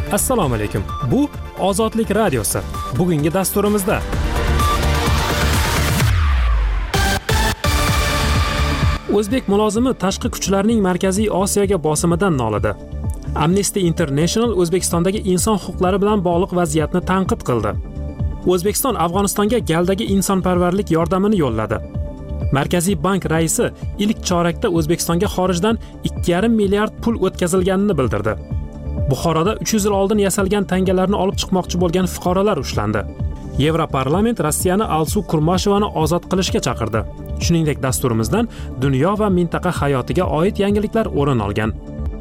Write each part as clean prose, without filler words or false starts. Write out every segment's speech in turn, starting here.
Assalomu alaykum. Bu Ozodlik radiosi. Bugungi dasturimizda O'zbek mulozimi tashqi kuchlarning Markaziy Osiyoga bosimidan nolidi. Amnesty International O'zbekistondagi inson huquqlari bilan bog'liq vaziyatni tanqid qildi. O'zbekiston Afg'onistonga galdagi insonparvarlik yordamini yo'lladi. Markaziy bank raisi ilk chorakda O'zbekistonga xorijdan 2,5 milliard pul o'tkazilganini bildirdi. Buxoroda 300 yil oldin yasalgan tangalarni olib chiqmoqchi bo'lgan fuqarolar ushlandi. Yevroparlament Rossiyani Alsu Kurmashevani ozod qilishga chaqirdi. Shuningdek, dasturimizdan dunyo va mintaqa hayotiga oid yangiliklar o'rin olgan.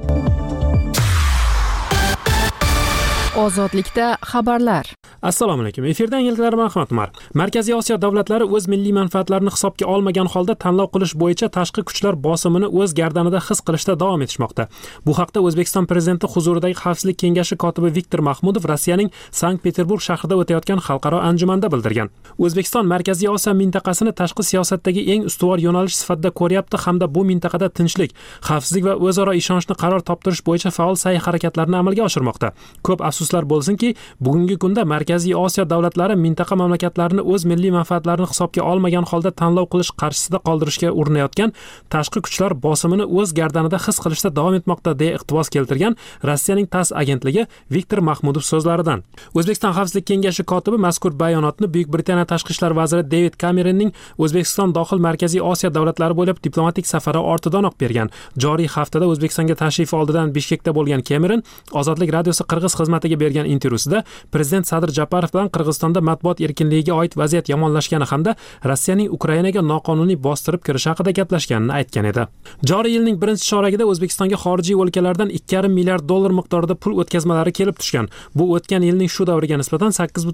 Ozodlikda xabarlar. Assalomu alaykum. Efirda yangiliklar bilan Ahmad Umar. Markaziy Osiyo davlatlari o'z milliy manfaatlarini hisobga olmagan holda tanlov qilish bo'yicha tashqi kuchlar bosimini o'z gardanida his qilishda davom etishmoqda. Bu haqda O'zbekiston prezidenti huzuridagi Xavfsizlik kengashi kotibi Viktor Mahmudov Rossiyaning Sankt-Peterburg shahrida o'tayotgan xalqaro anjumanda bildirgan. O'zbekiston Markaziy Osiyo mintaqasini tashqi siyosatdagi eng ustuvor yo'nalish sifatida ko'ryapti hamda bu mintaqada tinchlik, xavfsizlik va o'zaro ishonchni qaror toptirish bo'yicha faol sa'y-harakatlarni amalga oshirmoqda. Ko'p afsuslar bo'lsinki, bugungi kunda Markaziy Osiyo davlatlari mintaqa mamlakatlarini o'z milliy manfaatlarini hisobga olmagan holda tanlov qilish qarshisida qoldirishga urinayotgan tashqi kuchlar bosimini o'z gardanida his qilishda davom etmoqda deya iqtibos keltirgan Rossiyaning TASS agentligi Viktor Mahmudov so'zlaridan. O'zbekiston Xavfsizlik kengashi kotibi mazkur bayonotni Buyuk Britaniya tashqi ishlar vaziri David Cameronning O'zbekiston dohil Markaziy Osiyo davlatlari bo'ylab diplomatik safari ortidanoq bergan. Joriy haftada O'zbekistonga tashrif oldidan Bishkekda bo'lgan Cameron Ozodlik radiosi Qirg'iz xizmatiga bergan intervyusida prezident Sadir Japarov bilan Qirg'izistonda matbuot erkinligiga oid vaziyat yomonlashgani hamda Rossiyaning Ukrainaga noqonuniy bostirib kirishi haqida gaplashganini aytgan edi. Joriy yilning birinchi choragida O'zbekistonga xorijiy o'lkalardan 2,5 milliard dollar miqdorida pul o'tkazmalari kelib tushgan. Bu o'tgan yilning shu davriga nisbatan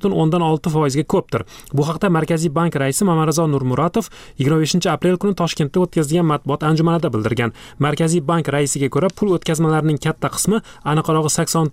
8,6% ga ko'pdir. Bu haqda Markaziy bank raisi Mamarizo Nurmuratov 25-aprel kuni Toshkentda o'tkazilgan matbuot anjumanida bildirgan. Markaziy bank raisiga ko'ra, pul o'tkazmalarining katta qismi, aniqrog'i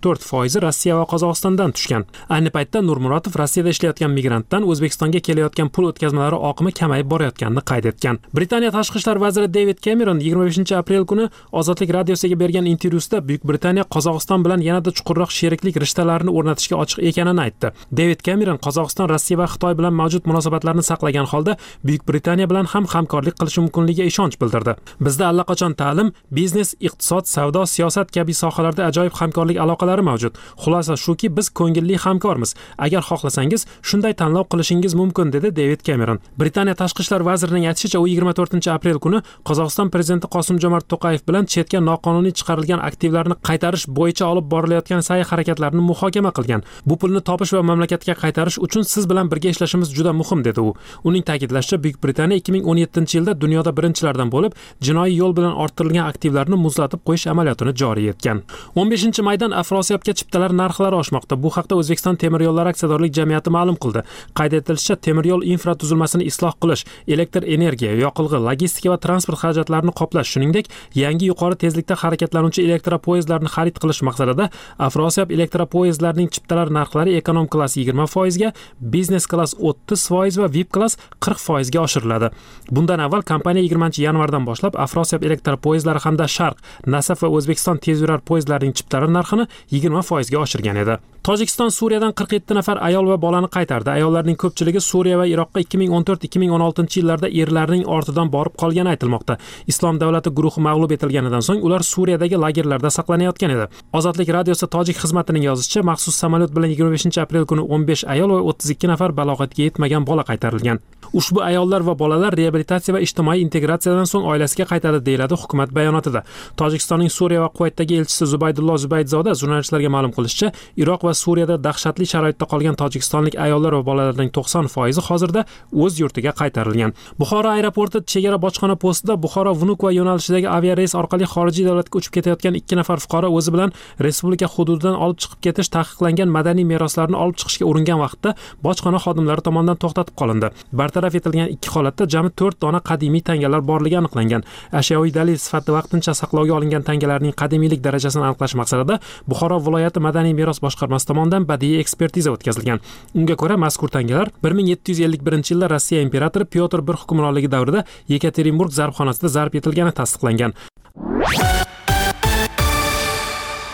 84% Rossiya va Qozog'istondan tushgan. Ayni paytda Nurmuratov Rossiyada ishlayotgan migrantdan O'zbekistonga kelayotgan pul o'tkazmalari oqimi kamayib borayotganini qayd etgan. Britaniya tashqi ishlar vaziri David Cameron 25-aprel kuni Ozodlik radiosiga bergan intervyusida Buyuk Britaniya Qozog'iston bilan yanada chuqurroq sheriklik rishtalarini o'rnatishga ochiq ekanini aytdi. David Cameron Qozog'iston Rossiya va Xitoy bilan mavjud munosabatlarni saqlagan holda Buyuk Britaniya bilan ham hamkorlik qilishi mumkinligiga ishonch bildirdi. Bizda allaqachon ta'lim, biznes, iqtisod, savdo, siyosat kabi sohalarda ajoyib hamkorlik aloqalari mavjud. Xulosa shuki, biz ko'ngilli hamkormiz. Agar xohlasangiz, shunday tanlov qilishingiz mumkin, dedi David Cameron. Britaniya tashqi ishlar vazirining aytishicha, u 24-aprel kuni Qozog'iston prezidenti Qosim-Jomart To'qayev bilan chetga noqonuniy chiqarilgan aktivlarni qaytarish bo'yicha olib borilayotgan sa'y-harakatlarni muhokama qilgan. Bu pulni topish va mamlakatga qaytarish uchun siz bilan birga ishlashimiz juda muhim, dedi u. Uning ta'kidlashicha, Buyuk Britaniya 2017-yilda dunyoda birinchilardan bo'lib, jinoiy yo'l bilan orttirilgan aktivlarni muzlatib qo'yish amaliyotini joriy etgan. 15-maydan Afrosiyobga chiptalar narxlari oshmoqda. Bu haqda O'zbekiston temir yo'llar aksiyadorlik jamiyati ma'lum qildi. Qayd etilishicha, temir yo'l infratuzilmasini isloh qilish, elektr energiya, yoqilg'i, logistika va transport xarajatlarini qoplash, shuningdek, yangi yuqori tezlikda harakatlanuvchi elektropoyezdlarni xarid qilish maqsadida Afrosiyob elektropoyezdlarining chiptalar narxlari ekonom klass 20% ga, biznes klass 30% va VIP klass 40% ga oshiriladi. Bundan avval kompaniya 20-yanvardan boshlab Afrosiyob elektropoyezdlari hamda Sharq, Nasaf va O'zbekiston tezyurar poyezdlarining chiptalari narxini 20% ga oshirgan edi. Tojikiston Suriyadan 47 nafar ayol va bolani qaytardi. Ayollarning ko'pchiligi Suriya va Iroqqa 2014-2016-yillarda erlarining ortidan borib qolgani aytilmoqda. Islom davlati guruhi mag'lub etilganidan so'ng ular Suriyadagi lagerlarda saqlanayotgan edi. Ozodlik radiosi Tojik xizmatining yozishicha, maxsus samolyot bilan 25-aprel kuni 15 ayol va 32 nafar balog'atga yetmagan bola qaytarilgan. Ushbu ayollar va bolalar reabilitatsiya va ijtimoiy integratsiyadan so'ng oilasiga qaytadi, deyiladi hukumat bayonotida. Tojikistonning Suriya va Kuvaytdagi elchisi Zubaydullo Zubaydzoda jurnalistlarga ma'lum qilishicha, Iroq va Suriyada dahshatli sharoitda qolgan tojikistonlik ayollar va bolalarning 90% hozirda o'z yurtiga qaytarilgan. Buxoro aeroporti chegara bojxona postida Buxoro Vnukovo yo'nalishidagi aviareys orqali xorijiy davlatga uchib ketayotgan 2 nafar fuqaro o'zi bilan respublika hududidan olib chiqib ketish taqiqlangan madaniy meroslarni olib chiqishga uringan vaqtda bojxona xodimlari tomonidan to'xtatib qolindi. Bartaraf etilgan 2 holatda jami 4 dona qadimiy tangalar borligi aniqlangan. Ashyoviy dalil sifatida vaqtincha saqlovga olingan tangalarning qadimiylik darajasini aniqlash maqsadida Buxoro viloyati madaniy meros boshqarmasi tomonidan badiiy ekspertiza o'tkazilgan. Unga ko'ra, mazkur tangalar 1751-yilda Rossiya imperatori Pyotr I hukmronligi davrida Yekaterinburg zarbxonasida zarb etilgani tasdiqlangan.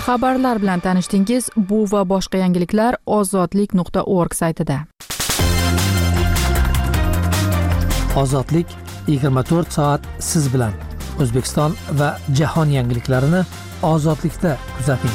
Xabarlar bilan tanishdingiz. Bu va boshqa yangiliklar ozodlik.org saytida. Ozodlik 24 soat siz bilan. O'zbekiston va jahon yangiliklarini ozodlikda kuzating.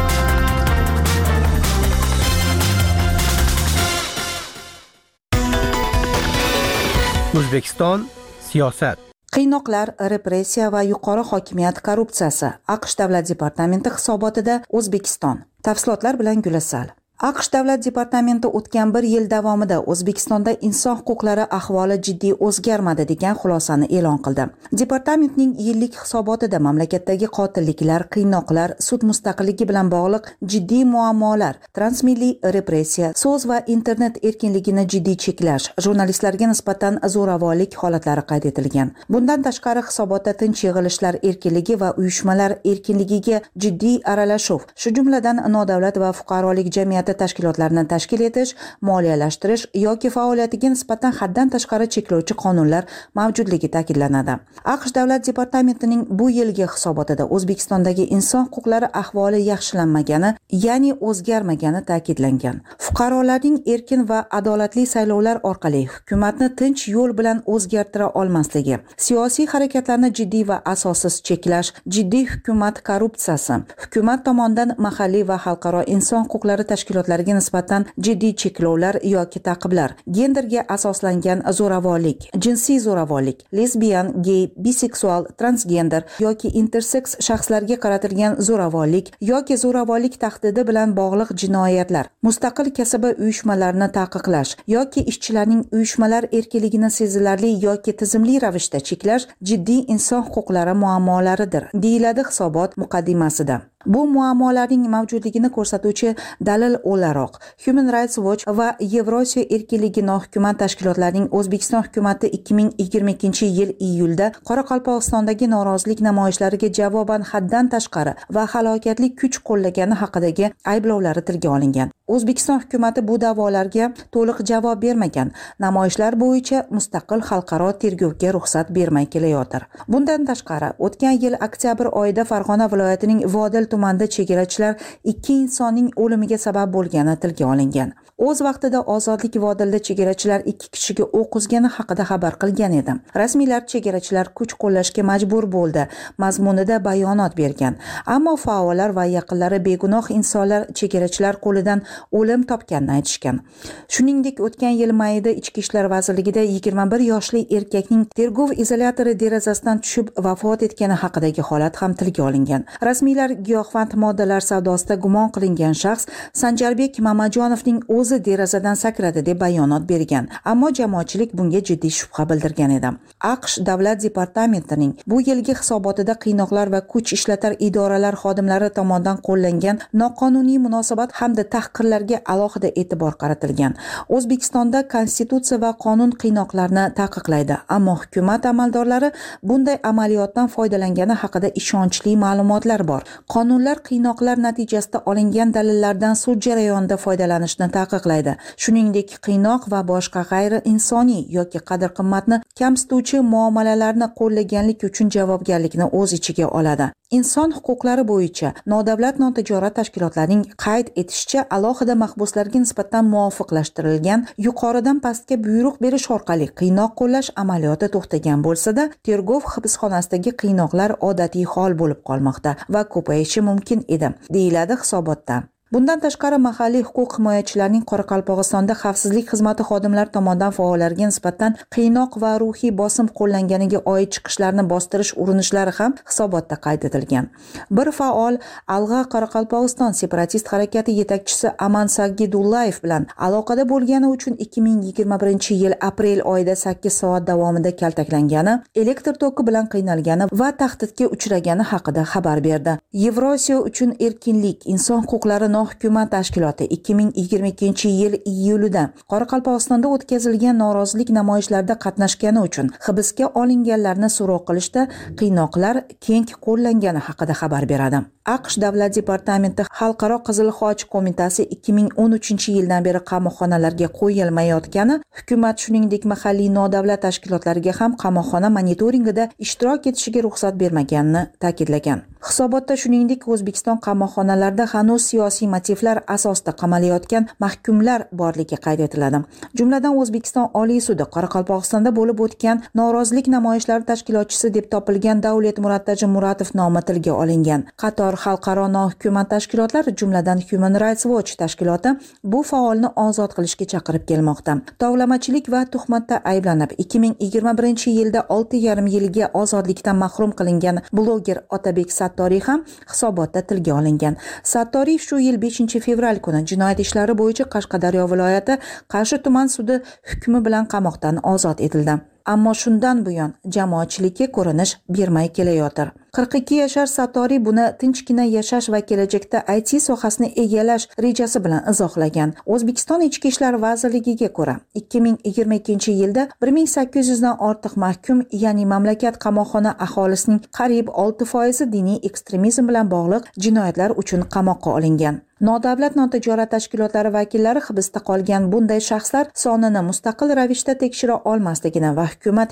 O'zbekiston siyosat. Qiynoqlar, repressiya va yuqori hokimiyat korrupsiyasi. AQSh Davlat departamenti hisobotida O'zbekiston. Tafsilotlar bilan Gulasal. AQSh Davlat departamenti o'tgan bir yil davomida O'zbekistonda inson huquqlari ahvoli jiddiy o'zgarmadi degan xulosani e'lon qildi. Departamentning yillik hisobotida mamlakatdagi qotilliklar, qiynoqlar, sud mustaqilligi bilan bog'liq jiddiy muammolar, transmilliy repressiya, so'z va internet erkinligini jiddiy cheklash, jurnalistlarga nisbatan zo'ravonlik holatlari qayd etilgan. Bundan tashqari hisobotda tinch yig'ilishlar erkinligi va uyushmalar erkinligiga jiddiy aralashuv, shu jumladan nodavlat va fuqarolik jamiyati tashkilotlarini tashkil etish, moliyalashtirish yoki faoliyatiga nisbatan haddan tashqari cheklovchi qonunlar mavjudligi ta'kidlanadi. AQSh Davlat departamentining bu yilgi hisobotida O'zbekistondagi inson huquqlari ahvoli yaxshilanmagani, ya'ni o'zgarmagani ta'kidlangan. Fuqarolarning erkin va adolatli saylovlar orqali hukumatni tinch yo'l bilan o'zgartira olmasligi, siyosiy harakatlarni jiddiy va asossiz cheklash, jiddiy hukumat korrupsiyasi, hukumat tomonidan mahalliy va xalqaro inson huquqlari tashkilotlariga nisbatan jiddiy cheklovlar yoki ta'qiblar, genderga asoslangan zo'ravonlik, jinsiy zo'ravonlik, lesbiyan, gey, biseksual, transgender yoki intersex shaxslarga qaratilgan zo'ravonlik yoki zo'ravonlik tahdidi bilan bog'liq jinoyatlar, mustaqil kasaba uyushmalarini taqiqlash yoki ishchilarning uyushmalar erkinligini sezilarli yoki tizimli ravishda cheklash jiddiy inson huquqlari muammolaridir, deyiladi hisobot muqaddimasida. Bu muammolarning mavjudligini ko'rsatuvchi dalil o'laroq Human Rights Watch va Yevrosiyo erkinligi nohukumat tashkilotlarining O'zbekiston hukumati 2022-yil iyulda Qoraqalpog'istondagi norozilik namoyishlariga javoban haddan tashqari va halokatli kuch qo'llagani haqidagi ayblovlari tilga olingan. O'zbekiston hukumati bu da'volarga to'liq javob bermagan, namoyishlar bo'yicha mustaqil xalqaro tergovga ruxsat bermay kelayotir. Bundan tashqari, o'tgan yil oktyabr oyida Farg'ona viloyatining Vodil tumanida chegarachilar 2 insonning o'limiga sabab bo'lgani tilga olingan. O'z vaqtida Ozodlik Vodilda chegarachilar 2 kishiga o'q uzgani haqida xabar qilgan edi. Rasmiylar chegarachilar kuch qo'llashga majbur bo'ldi mazmunida bayonot bergan. Ammo faollar va yaqinlari begunoh insonlar chegarachilar qo'lidan o'lim topganini aytishgan. Shuningdek, o'tgan yil mayida Ichki ishlar vazirligida 21 yoshli erkakning tergov izolyatori derazasidan tushib vafot etgani haqidagi holat ham tilga olingan. Rasmiylar giyohvand moddalar savdosida gumon qilingan shaxs Sanjarbek Mamajonovning o'zi derazadan sakradi deb bayonot bergan. Ammo jamoatchilik bunga jiddiy shubha bildirgan edi. AQSh Davlat departamentining bu yilgi hisobotida qiynoqlar va kuch ishlatar idoralar xodimlari tomonidan qo'llangan noqonuniy munosabat hamda tahqirlarga alohida e'tibor qaratilgan. O'zbekistonda konstitutsiya va qonun qiynoqlarni taqiqlaydi, ammo hukumat amaldorlari bunday amaliyotdan foydalangani haqida ishonchli ma'lumotlar bor. Qonunlar qiynoqlar natijasida olingan dalillardan sud jarayonida foydalanishni taqiqlaydi. Shuningdek, qiynoq va boshqa g'ayri insoniy yoki qadr-qimmatni kamsituvchi muomalalarni qo'llaganlik uchun javobgarlikni o'z ichiga oladi. Inson huquqlari bo'yicha nodavlat notijorat tashkilotlarining qayd etishicha, alohida mahbuslarga nisbatan muvofiqlashtirilgan yuqoridan pastga buyruq berish orqali qiynoq qo'llash amaliyoti to'xtagan bo'lsa-da, tergov hibsxonasidagi qiynoqlar odatiy hol bo'lib qolmoqda va ko'payishi mumkin edi, deyiladi hisobotda. Bundan tashqari, mahalliy huquq himoyachilarining Qoraqalpog'istonda xavfsizlik xizmati xodimlari tomonidan faollarga nisbatan qiynoq va ruhiy bosim qo'llanganiga oid chiqishlarni bostirish urinishlari ham hisobotda qayd etilgan. Bir faol Alg'a Qoraqalpog'iston separatist harakati yetakchisi Aman Sagidullayev bilan aloqada bo'lgani uchun 2021-yil aprel oyida 8 soat davomida kaltaklangani, elektr toki bilan qiynalgani va tahdidga uchragani haqida xabar berdi. Yevrosiyo uchun erkinlik, inson huquqlari hukumat tashkiloti 2022-yil iyulida Qoraqalpog'istonda o'tkazilgan norozilik namoyishlarida qatnashgani uchun hibsga olinganlarni so'roq qilishda qiynoqlar keng qo'llangani haqida xabar beradi. AQSh Davlat departamenti Xalqaro Qizil Xoch qo'mitasi 2013-yildan beri qamoqxonalarga qo'yilmayotgani, hukumat shuningdek mahalliy nodavlat tashkilotlariga ham qamoqxona monitoringida ishtirok etishiga ruxsat bermaganini ta'kidlagan. Hisobotda shuningdek O'zbekiston qamoqxonalarida hanuz siyosiy motivlar asosida qamalayotgan mahkumlar borligi qayd etiladi. Jumladan O'zbekiston Oliy sudi Qoraqalpog'istonda bo'lib o'tgan norozilik namoyishlari tashkilotchisi deb topilgan Davletmurod Tajimuratov nomi tilga olingan. Qator xalqaro nohukumat tashkilotlar, jumladan Human Rights Watch tashkiloti bu faolni ozod qilishga chaqirib kelmoqda. Tovlamachilik va tuhmatda ayblanib 2021-yilda 6,5 yilga ozodlikdan mahrum qilingan bloger Otabek Sattoriy ham hisobotda tilga olingan. Sattoriy shu yil 5-fevral kuni jinoyat ishlari bo'yicha Qashqadaryo viloyati Qarshi tuman sudi hukmi bilan qamoqdan ozod etildi. Ammo shundan buyon jamoatchilikka ko'rinish bermay kelayotir. 42 yashar Sattoriy buni tinchgina yashash va kelajakda IT sohasini egallash rejasi bilan izohlagan. O'zbekiston Ichki ishlar vazirligiga ko'ra, 2022-yilda 1800 dan ortiq mahkum, ya'ni mamlakat qamoqxona aholisining qariyb 6% diniy ekstremizm bilan bog'liq jinoyatlar uchun qamoqqa olingan. Nodavlat notijorat tashkilotlari vakillari hibsda qolgan bunday shaxslar sonini mustaqil ravishda tekshira olmasligini va hukumat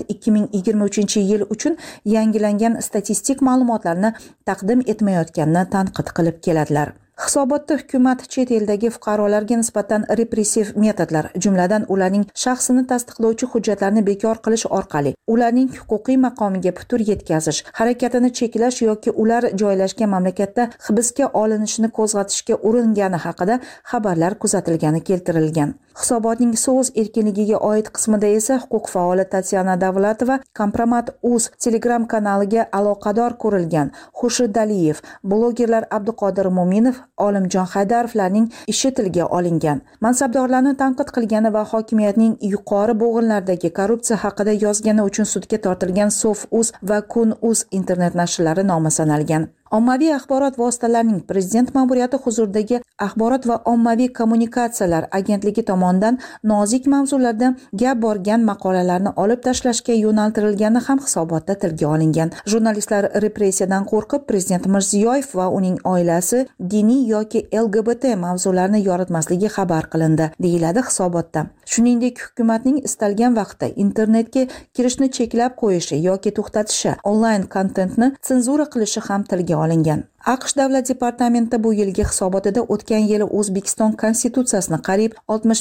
2023-yil uchun yangilangan statistik ma'lumotlarni taqdim etmayotganini tanqid qilib keladilar. Hisobotda hukumat chet eldagi fuqarolarga nisbatan repressiv metodlar, jumladan ularning shaxsini tasdiqlovchi hujjatlarni bekor qilish orqali ularning huquqiy maqomiga putur yetkazish, harakatini cheklash yoki ular joylashgan mamlakatda hibsga olinishini qo'zg'atishga uringani haqida xabarlar kuzatilgani keltirilgan. Hisobotning so'z erkinligiga oid qismida esa huquq faoli Tatyana Davlatova Kompromat.uz Telegram kanaliga aloqador ko'rilgan Xurshid Aliyev, blogerlar Abduqodir Mo'minov, Olimjon Haydarovlarning ishi tilga olingan. Mansabdorlarni tanqid qilgani va hokimiyatning yuqori bo'g'inlardagi korrupsiya haqida yozgani uchun sudga tortilgan Sof.uz va Kun.uz internet nashrlari nomi sanalgan. Ommaviy axborot vositalarining prezident ma'muriyati huzuridagi axborot va ommaviy kommunikatsiyalar agentligi tomonidan nozik mavzularda gap borgan maqolalarni olib tashlashga yo'naltirilgani ham hisobotda tilga olingan. Jurnalistlar repressiyadan qo'rqib prezident Mirziyoyev va uning oilasi diniy yoki LGBT mavzularni yoritmasligi xabar qilindi, deyiladi hisobotda. Shuningdek, hukumatning istalgan vaqtda internetga kirishni cheklab qo'yishi yoki to'xtatishi, onlayn kontentni senzura qilishi ham tilga olingan. AQSh Davlat departamenti bu yilgi hisobotida o'tgan yili O'zbekiston konstitutsiyasini qariyb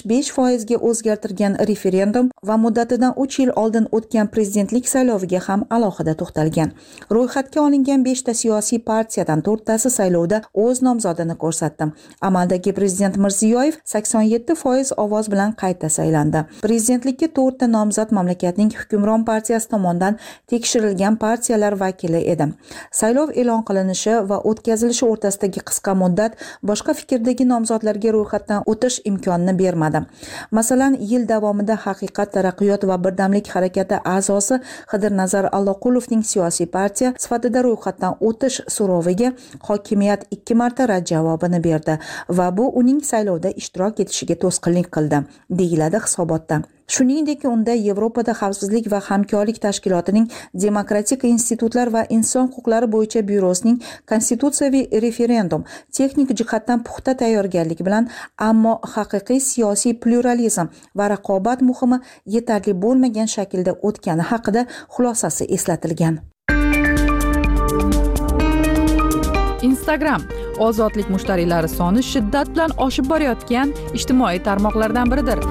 65% ga o'zgartirgan referendum va muddatidan 3 yil oldin o'tgan prezidentlik sayloviga ham alohida to'xtalgan. Ro'yxatga olingan 5 ta siyosiy partiyadan 4 tasi saylovda o'z nomzodini ko'rsatdi. Amaldagi prezident Mirziyoyev 87% ovoz bilan qayta saylandi. Prezidentlikka 4 ta nomzod mamlakatning hukmron partiyasi tomonidan tekshirilgan partiyalar vakili edi. Saylov e'lon qilinishi va o'tkazilishi o'rtasidagi qisqa muddat boshqa fikrdagi nomzodlarga ro'yxatdan o'tish imkonini bermadi. Masalan, yil davomida Haqiqat, taraqqiyot va birdamlik harakati a'zosi Xidirnazar Alloqulovning siyosiy partiya sifatida ro'yxatdan o'tish so'roviga hokimiyat 2 marta rad javobini berdi va bu uning saylovda ishtirok etishiga to'sqinlik qildi, deyiladi hisobotda. Shuningdek, unda Yevropada xavfsizlik va hamkorlik tashkilotining demokratik institutlar va inson huquqlari bo'yicha byurosining konstitutsiyaviy referendum texnik jihatdan puxta tayyorgarlik bilan, ammo haqiqiy siyosiy pluralizm va raqobat muhimi yetarli bo'lmagan shaklda o'tgani haqida xulosasi eslatilgan. Instagram ozodlik mushtariylari soni shiddat bilan oshib borayotgan ijtimoiy tarmoqlardan biridir.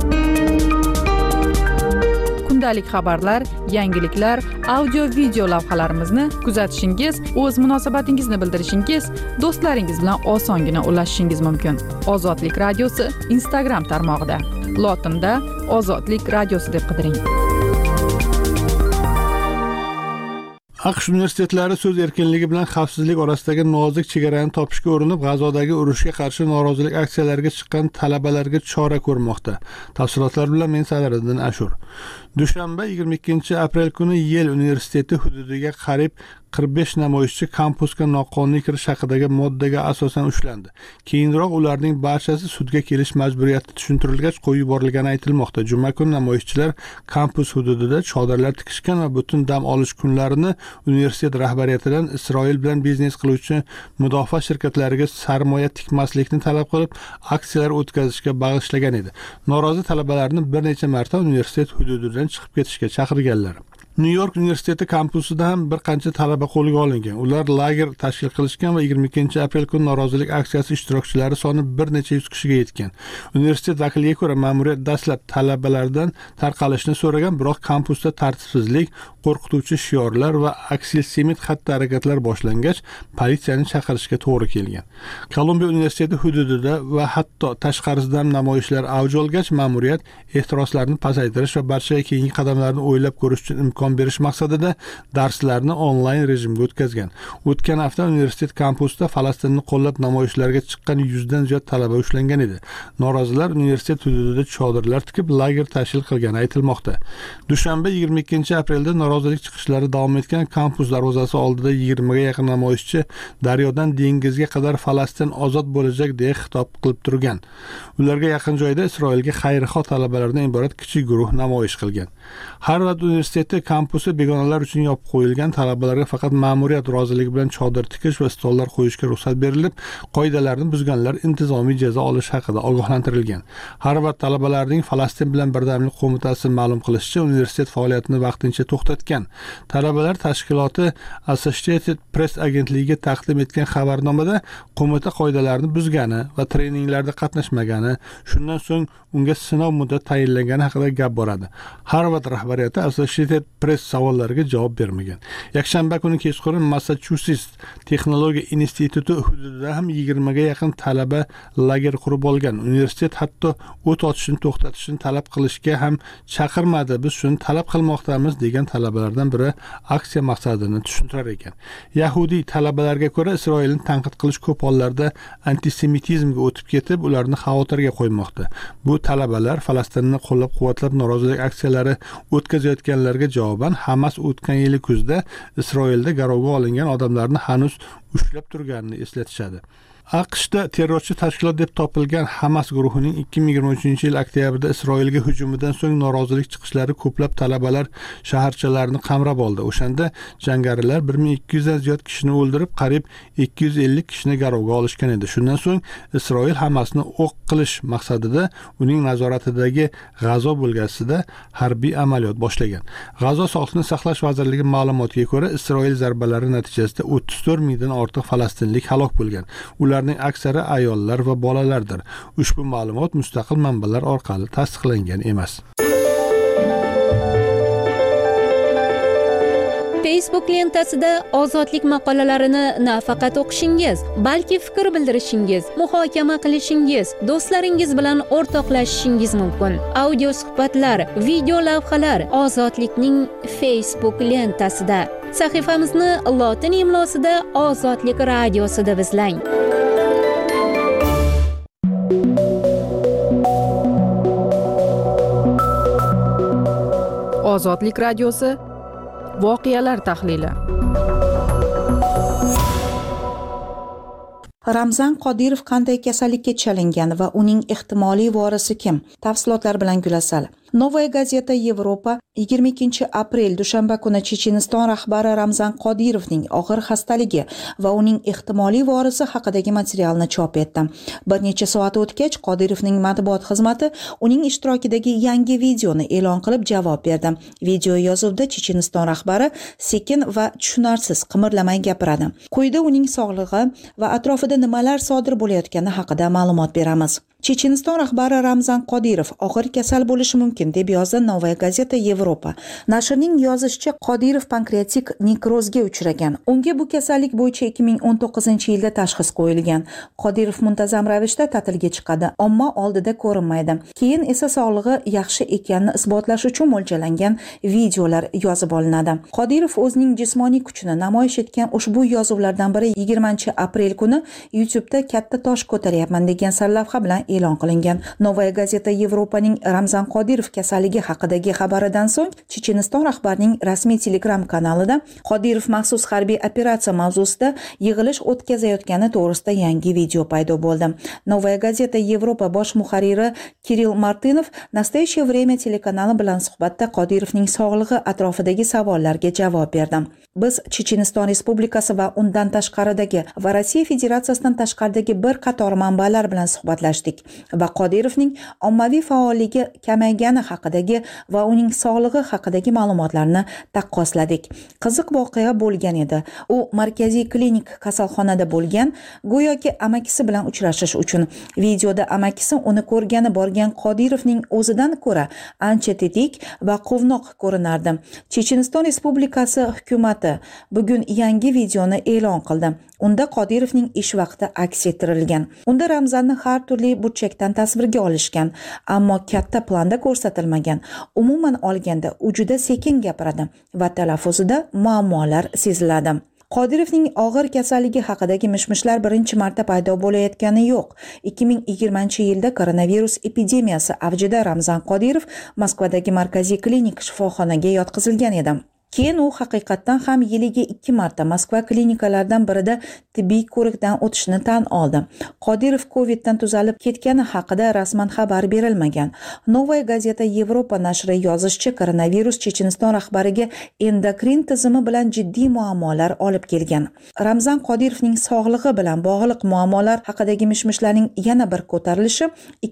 Kundalik xabarlar, yangiliklar, audio-video lavhalarimizni kuzatishingiz, o'z munosabatingizni bildirishingiz, do'stlaringiz bilan osongina ulashishingiz mumkin. Ozodlik radiosi Instagram tarmog'ida. Lotinda Ozodlik radiosi deb qidiring. AQSh universitetlari so'z erkinligi bilan xavfsizlik orasidagi nozik chegarani topishga urinib, G'azodagi urushga qarshi norozilik aksiyalariga chiqqan talabalarga chora ko'rmoqda. Tafsilotlar bilan men Sadiriddin Ashur. Dushanba 22-aprel kuni Yel universiteti hududiga qariyb 45 namoyishchi kampusga noqonuniy kirish haqidagi moddaga asosan ushlandi. Keyinroq ularning barchasi sudga kelish majburiyati tushuntirilgach qo'yib yuborilgani aytilmoqda. Juma kuni namoyishchilar kampus hududida chodirlar tikishgan va butun dam olish kunlarini universitet rahbariyatidan Isroil bilan biznes qiluvchi mudofaa shirkatlariga sarmoya tikmaslikni talab qilib, aksiyalar o'tkazishga bag'ishlagan edi. Norozi talabalarni bir necha marta universitet hududidan chiqib ketishga chaqirganlar. Nyu-York universiteti kampusida ham bir qancha talaba qo'lga olingan. Ular lager tashkil qilishgan va 22-aprel kuni norozilik aksiyasi ishtirokchilari soni bir necha yuz kishiga yetgan. Universitet vakiliga ko'ra, ma'muriyat dastlab talabalardan tarqalishni so'ragan, biroq kampusda tartibsizlik, qo'rqituvchi shiorlar va aksilsemit xatti-harakatlar boshlangach, politsiyani chaqirishga to'g'ri kelgan. Kolumbiya universiteti hududida va hatto tashqarisida ham namoyishlar avj olgach, ma'muriyat ehtiroslarni pasaytirish va barchaga keyingi qadamlarni o'ylab ko'rish uchun imkon berish maqsadida darslarni onlayn rejimga o'tkazgan. O'tgan hafta universitet kampusida Falastinni qo'llab namoyishlarga chiqqan 100 dan ziyod talaba ushlangan edi. Norozilar universitet hududida chodirlar tikib, lager tashkil qilgani aytilmoqda. Dushanba 22-aprelda norozilik chiqishlari davom etgan kampus darvozasi oldida 20 ga yaqin namoyishchi daryodan dengizga qadar Falastin ozod bo'lajak deya xitob qilib turgan. Ularga yaqin joyda Isroilga xayrixoh talabalardan iborat kichik guruh namoyish qilgan. Harvard universiteti kampusi begonalar uchun yopib qo'yilgan, talabalarga faqat ma'muriyat roziligi bilan chodir tikish va stollar qo'yishga ruxsat berilib, qoidalarni buzganlar intizomiy jazo olish haqida ogohlantirilgan. Harvard talabalarining Falastin bilan birdamlik qo'mitasi ma'lum qilishicha, universitet faoliyatini vaqtincha to'xtatgan. Talabalar tashkiloti Associated Press agentligiga taqdim etgan xabarnomada qo'mita qoidalarini buzgani va treninglarda qatnashmagani, shundan so'ng unga sinov muddat tayinlangani haqida gap boradi. Harvard rahbariyati Associated Press savollariga javob bermagan. Yakshanba kuni kechqurun Massachusetts texnologiya instituti hududida ham 20 ga yaqin talaba lager qurib olgan. Universitet hatto o't ochishni to'xtatishni talab qilishga ham chaqirmadi. Biz shuni talab qilmoqdamiz degan talabalardan biri aksiya maqsadini tushuntirar ekan. Yahudiy talabalarga ko'ra, Isroilni tanqid qilish ko'p hollarda antisemitizmga o'tib ketib, ularni xavotirga qo'ymoqda. Bu talabalar Falastinni qo'llab-quvvatlab norozilik aksiyalari o'tkazayotganlarga javoban Hamas o'tgan yili kuzda Isroilda garovga olingan odamlarni hanuz ushlab turganini eslatishadi. AQShda terrorchi tashkilot deb topilgan Hamas guruhining 2023-yil oktyabrda Isroilga hujumidan so'ng norozilik chiqishlari ko'plab talabalar shaharchalarni qamrab oldi. O'shanda jangarilar 1200 dan ziyod kishini o'ldirib, qariyb 250 kishini garovga olishgan edi. Shundan so'ng Isroil Hamasni o'q qilish maqsadida uning nazoratidagi G'azo bo'lgasida harbiy amaliyot boshlagan. G'azo Sog'liqni saqlash vazirligi ma'lumotiga ko'ra, Isroil zarbalari natijasida 34 mingdan ortiq falastinlik halok bo'lgan. Ularning aksari ayollar va bolalardir. Ushbu ma'lumot mustaqil manbalar orqali tasdiqlangan emas. Facebook lentasida ozodlik maqolalarini nafaqat o'qishingiz, balki fikr bildirishingiz, muhokama qilishingiz, do'stlaringiz bilan o'rtoqlashishingiz mumkin. Audio suhbatlar, video lavhalar Ozodlikning Facebook lentasida. Sahifamizni lotin imlosida Ozodlik radiosida izlang. Ozodlik radiosi voqealar tahlili. Ramzan Qodirov qanday kasallikka chalingan va uning ehtimoliy vorisi kim? Tafsilotlar bilan Gulasal. Novaya Gazeta Yevropa 22-aprel dushanba kuni Checheniston rahbari Ramzan Qodirovning og'ir xastaligi va uning ehtimoliy vorisi haqidagi materialni chop etdi. Bir necha soat o'tgach, Qodirovning matbuot xizmati uning ishtirokidagi yangi videoni e'lon qilib javob berdi. Video yozuvda Checheniston rahbari sekin va tushunarsiz qimirlamay gapiradi. Quyida uning sog'lig'i va atrofida nimalar sodir bo'layotgani haqida ma'lumot beramiz. Checheniston rahbari Ramzan Qodirov og'ir kasal bo'lishi mumkin deb yozdi Novaya Gazeta Yevropa. Nashrning yozishicha, Qodirov pankreatik nekrozga uchragan. Unga bu kasallik bo'yicha 2019-yilda tashxis qo'yilgan. Qodirov muntazam ravishda ta'tilga chiqadi, ammo oldida ko'rinmaydi. Keyin esa sog'lig'i yaxshi ekanini isbotlash uchun mo'ljallangan videolar yozib olinadi. Qodirov o'zining jismoniy kuchini namoyish etgan ushbu yozuvlardan biri 20-aprel kuni YouTube'da katta tosh ko'taryapman degan sarlavha bilan e'lon qilingan. Novaya Gazeta Yevropaning Ramzan Qodirov kasalligi haqidagi xabaridan so'ng Checheniston rahbarining rasmiy Telegram kanalida Qodirov maxsus harbiy operatsiya mavzusida yig'ilish o'tkazayotgani to'g'risida yangi video paydo bo'ldi. Novaya Gazeta Yevropa bosh muharriri Kirill Martinov Nastoящее время telekanali bilan suhbatda Qodirovning sog'lig'i atrofidagi savollarga javob berdi. Biz Checheniston Respublikasi va undan tashqaridagi va Rossiya Federatsiyasidan tashqaridagi bir qator manbalar bilan suhbatlashdik. va Qodirovning ommaviy faolligi kamaygani haqidagi va uning sog'lig'i haqidagi ma'lumotlarni taqqosladik. Qiziq voqea bo'lgan edi. U markaziy klinik kasalxonada bo'lgan, go'yoki amakisi bilan uchrashish uchun. Videoda amakisi uni ko'rgani borgan Qodirovning o'zidan ko'ra ancha tetik va quvnoq ko'rinardi. Checheniston Respublikasi hukumati bugun yangi videoni e'lon qildi. Unda Qodirovning ish vaqti aks ettirilgan. Unda Ramzanni har turli burchakdan tasvirga olishgan, ammo katta planda ko'rsatilmagan. Umuman olganda u juda sekin gapiradi va talaffuzida muammolar seziladi. Qodirovning og'ir kasalligi haqidagi mishmishlar birinchi marta paydo bo'layotgani yo'q. 2020-yilda koronavirus epidemiyasi avjida Ramzan Qodirov Moskvadagi markaziy klinik shifoxonaga yotqizilgan edi. Keyin u haqiqatdan ham yiliga 2 marta Moskva klinikalaridan birida tibbiy ko'rikdan o'tishni tan oldi. Qodirov Coviddan tuzalib ketgani haqida rasman xabar berilmagan. Novaya Gazeta Yevropa nashri yozishicha, koronavirus Checheniston rahbariga endokrin tizimi bilan jiddiy muammolar olib kelgan. Ramzan Qodirovning sog'lig'i bilan bog'liq muammolar haqidagi mishmishlarning yana bir ko'tarilishi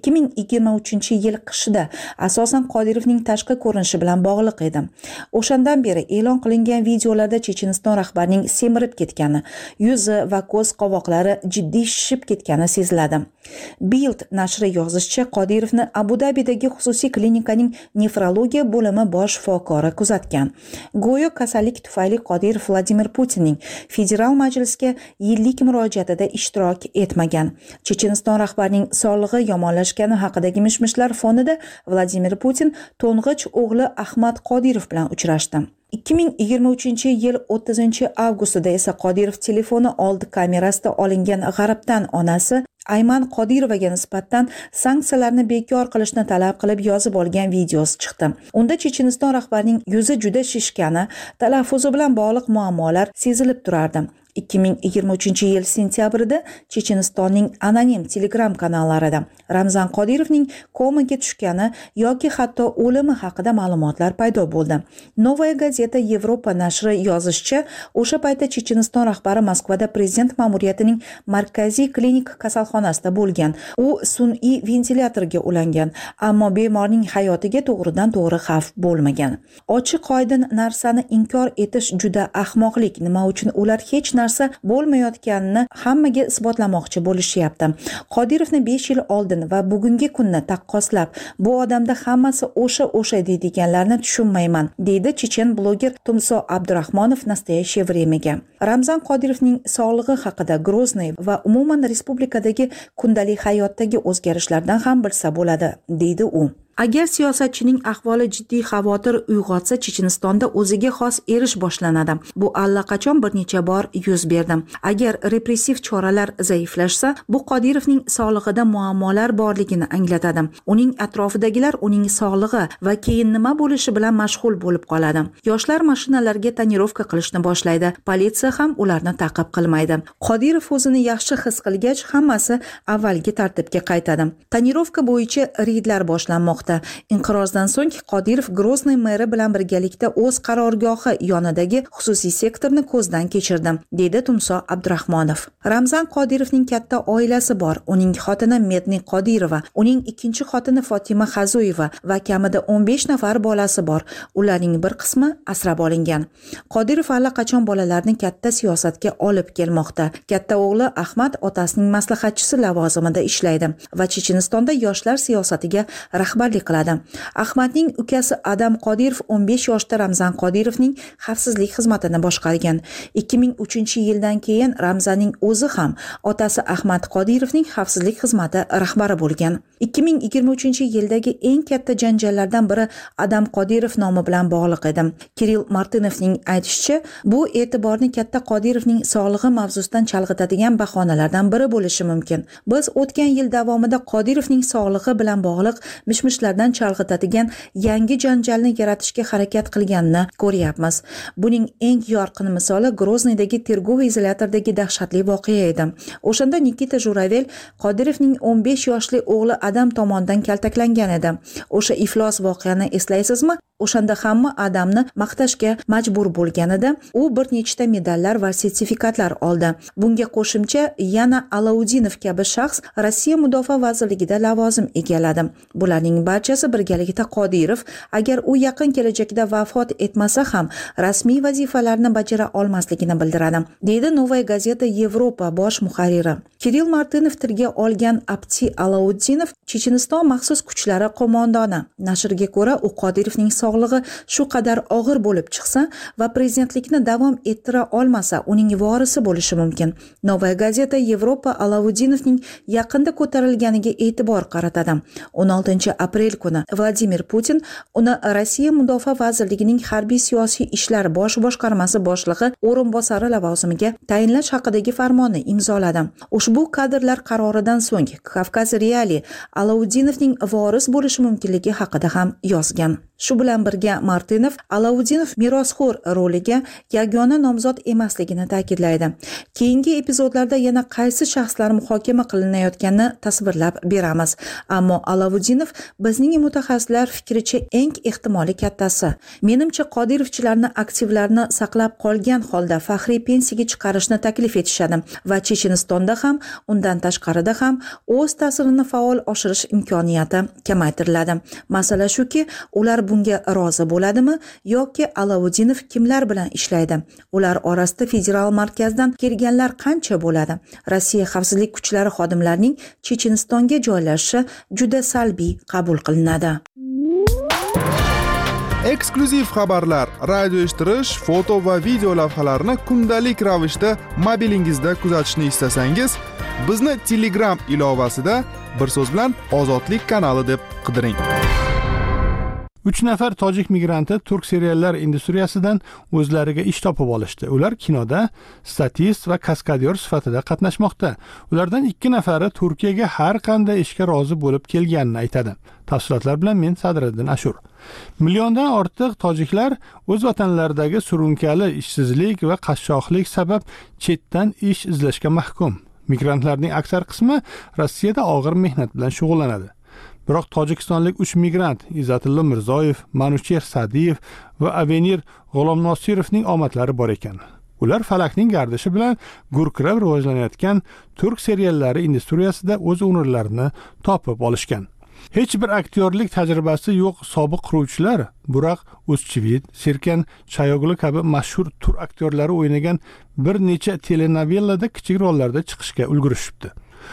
2023-yil qishida asosan Qodirovning tashqi ko'rinishi bilan bog'liq edi. O'shandan beri e'lon qilingan videolarda Checheniston rahbarining semirib ketgani, yuzi va ko'z qovoqlari jiddiy shishib ketgani seziladi. Bild nashri yozishicha, Qodirovni Abu Dabidagi xususiy klinikaning nefrologiya bo'limi bosh shifokori kuzatgan. Go'yo kasallik tufayli Qodirov Vladimir Putinning federal majlisga yillik murojaatida ishtirok etmagan. Checheniston rahbarining sog'lig'i yomonlashgani haqidagi mishmishlar fonida Vladimir Putin to'ng'ich o'g'li Ahmad Qodirov bilan uchrashdi. 2023-yil 30-avgustida esa Qodirov telefoni old kamerasida olingan g'arbdan onasi Ayman Qodirovaga nisbatan sanksiyalarni bekor qilishni talab qilib yozib olgan videosi chiqdi. Unda Checheniston rahbarining yuzi juda shishgani, talaffuzi bilan bog'liq muammolar sezilib turardi. 2023-yil sentyabrida Chechenistonning anonim Telegram kanallarida Ramzan Qodirovning komaga tushgani yoki hatto o'limi haqida ma'lumotlar paydo bo'ldi. Novaya Gazeta Yevropa nashri yozishicha, o'sha paytda Checheniston rahbari Moskvada prezident ma'muriyatining markaziy klinik kasalxonasida bo'lgan. U sun'iy ventilyatorga ulangan, ammo bemorning hayotiga to'g'ridan-to'g'ri xavf bo'lmagan. Ochiq-oydin narsani inkor etish juda ahmoqlik. Nima uchun ular hech narsa bo'lmayotganini hammaga isbotlamoqchi bo'lishyapti. Qodirovni 5 yil oldin va bugungi kunni taqqoslab, bu odamda hammasi o'sha deydiganlarni tushunmayman, deydi chechen bloger Tumso Abdurahmonov Nastoyaщее времяga. Ramzan Qodirovning sog'lig'i haqida Grozny va umuman respublikadagi kundalik hayotdagi o'zgarishlardan ham bilsa bo'ladi, deydi u. Agar siyosatchining ahvoli jiddiy xavotir uyg'otsa, Chechenistonda o'ziga xos erish boshlanadi. Bu allaqachon bir necha bor yuz berdi. Agar repressiv choralar zaiflashsa, bu Qodirovning sog'lig'ida muammolar borligini anglatadi. Uning atrofidagilar uning sog'lig'i va keyin nima bo'lishi bilan mashg'ul bo'lib qoladi. Yoshlar mashinalarga tonirovka qilishni boshlaydi. Politsiya ham ularni ta'qib qilmaydi. Qodirov o'zini yaxshi his qilgach, hammasi avvalgi tartibga qaytadi. Tonirovka bo'yicha reydlar boshlanmoqda. Inqirozdan so'ng Qodirov Grozny meri bilan birgalikda o'z qarorgohi yonidagi xususiy sektorni ko'zdan kechirdi, dedi Tumso Abdurahmonov. Ramzan Qodirovning katta oilasi bor. Uning xotini Medni Qodirova, uning ikkinchi xotini Fotima Xazoyeva va kamida 15 nafar bolasi bor. Ularning bir qismi asrab olingan. Qodirov allaqachon bolalarni katta siyosatga olib kelmoqda. Katta o'g'li Ahmad otasining maslahatchisi lavozimida ishlaydi va Chechenistonda yoshlar siyosatiga rahbarlik qiladi. Ahmadning ukasi Adam Qodirov 15 yoshda Ramzan Qodirovning xavfsizlik xizmatini boshqargan. 2003-yildan keyin Ramzanning o'zi ham otasi Ahmad Qodirovning xavfsizlik xizmati rahbari bo'lgan. 2023-yildagi eng katta janjallardan biri Adam Qodirov nomi bilan bog'liq edi. Kirill Martinovning aytishicha, bu e'tiborni katta Qodirovning sog'lig'i mavzusidan chalg'itadigan bahonalardan biri bo'lishi mumkin. Biz o'tgan yil davomida Qodirovning sog'lig'i bilan bog'liq mishmishlardan chalg'itadigan yangi janjalni yaratishga harakat qilganini ko'ryapmiz. Buning eng yorqin misoli Groznydagi tergov izolyatoriga dahshatli voqea edi. O'shanda Nikita Juravel Qodirovning 15 yoshli o'g'li Adam tomonidan kaltaklangan edi. O'sha iflos voqeani eslaysizmi? O'shanda hamma Adamni maqtashga majbur bo'lganida, u bir nechta medallar va sertifikatlar oldi. Bunga qo'shimcha yana Alaudinov kabi shaxs Rossiya Mudofaa vazirligida lavozim egalladi. Bularning barchasi birgalikda Qodirov agar u yaqin kelajakda vafot etmasa ham rasmiy vazifalarni bajara olmasligini bildiradi, deydi Novaya Gazeta Yevropa bosh muharriri. Kirill Martinov tilga olgan Abti Alaudinov Checheniston maxsus kuchlari qo'mondoni. Nashrga ko'ra, u Qodirovning sog'lig'i shu qadar og'ir bo'lib chiqsa va prezidentlikni davom ettira olmasa, uning vorisi bo'lishi mumkin. Novaya Gazeta Yevropa Alaudinovning yaqinda ko'tarilganiga e'tibor qaratadi. 16 aprel kuni Vladimir Putin uni Rossiya Mudofaa vazirligining harbiy siyosiy ishlar bosh boshqarmasi boshlig'i o'rinbosari lavozimiga tayinlash haqidagi farmonni imzoladi. Ushbu kadrlar qaroridan so'ng Kavkaz Reali Alaudinovning voris bo'lishi mumkinligi haqida ham yozgan. Shu bilan birga Martinov Alaudinov merosxo'r roliga yagona nomzod emasligini ta'kidlaydi. Keyingi epizodlarda yana qaysi shaxslar muhokama qilinayotganini tasvirlab beramiz. Ammo Alaudinov bizning mutaxassislar fikricha eng ehtimoli kattasi. Menimcha Qodirovchilarni aktivlarni saqlab qolgan holda faxriy pensiyaga chiqarishni taklif etishadi va Chechenistonda ham, undan tashqarida ham o'z ta'sirini faol oshirish imkoniyati kamaytiriladi. Masala shuki, ular bunga rozi bo'ladimi yoki Alaudinov kimlar bilan ishlaydi? Ular orasida federal markazdan kelganlar qancha bo'ladi? Rossiya xavfsizlik kuchlari xodimlarining Chechenistonga joylashishi juda salbiy qabul qilinadi. Eksklyuziv xabarlar, radio eshittirish, foto va video lavhalarni kundalik ravishda mobilingizda kuzatishni istasangiz, bizni Telegram ilovasida bir so'z bilan Ozodlik kanali deb qidiring. 3 nafar tojik migranti turk seriallar industriyasidan o'zlariga ish topib olishdi. Ular kinoda statist va kaskadyor sifatida qatnashmoqda. Ulardan 2 nafari Turkiyaga har qanday ishga rozi bo'lib kelganini aytadi. Tafsilotlar bilan men Sadriddin Ashur. Milliondan ortiq tojiklar o'z vatanlaridagi surunkali ishsizlik va qashshoqlik sabab chetdan ish izlashga mahkum. Migrantlarning aksar qismi Rossiyada og'ir mehnat bilan shug'ullanadi. Biroq tojikistonlik 3 migrant Izzatilla Mirzoyev, Manucher Sadiyev va Avenir G'ulomnosirovning omadlari bor ekan. Ular falakning gardishi bilan gurkirab rivojlanayotgan turk seriallari industriyasida o'z o'rinlarini topib olishgan. Hech bir aktyorlik tajribasi yo'q sobiq quruvchilar Burak O'zchivit, Serkan Chayoglu kabi mashhur turk aktyorlari o'ynagan bir necha telenovellada kichik rollarda chiqishga ulgurishibdi.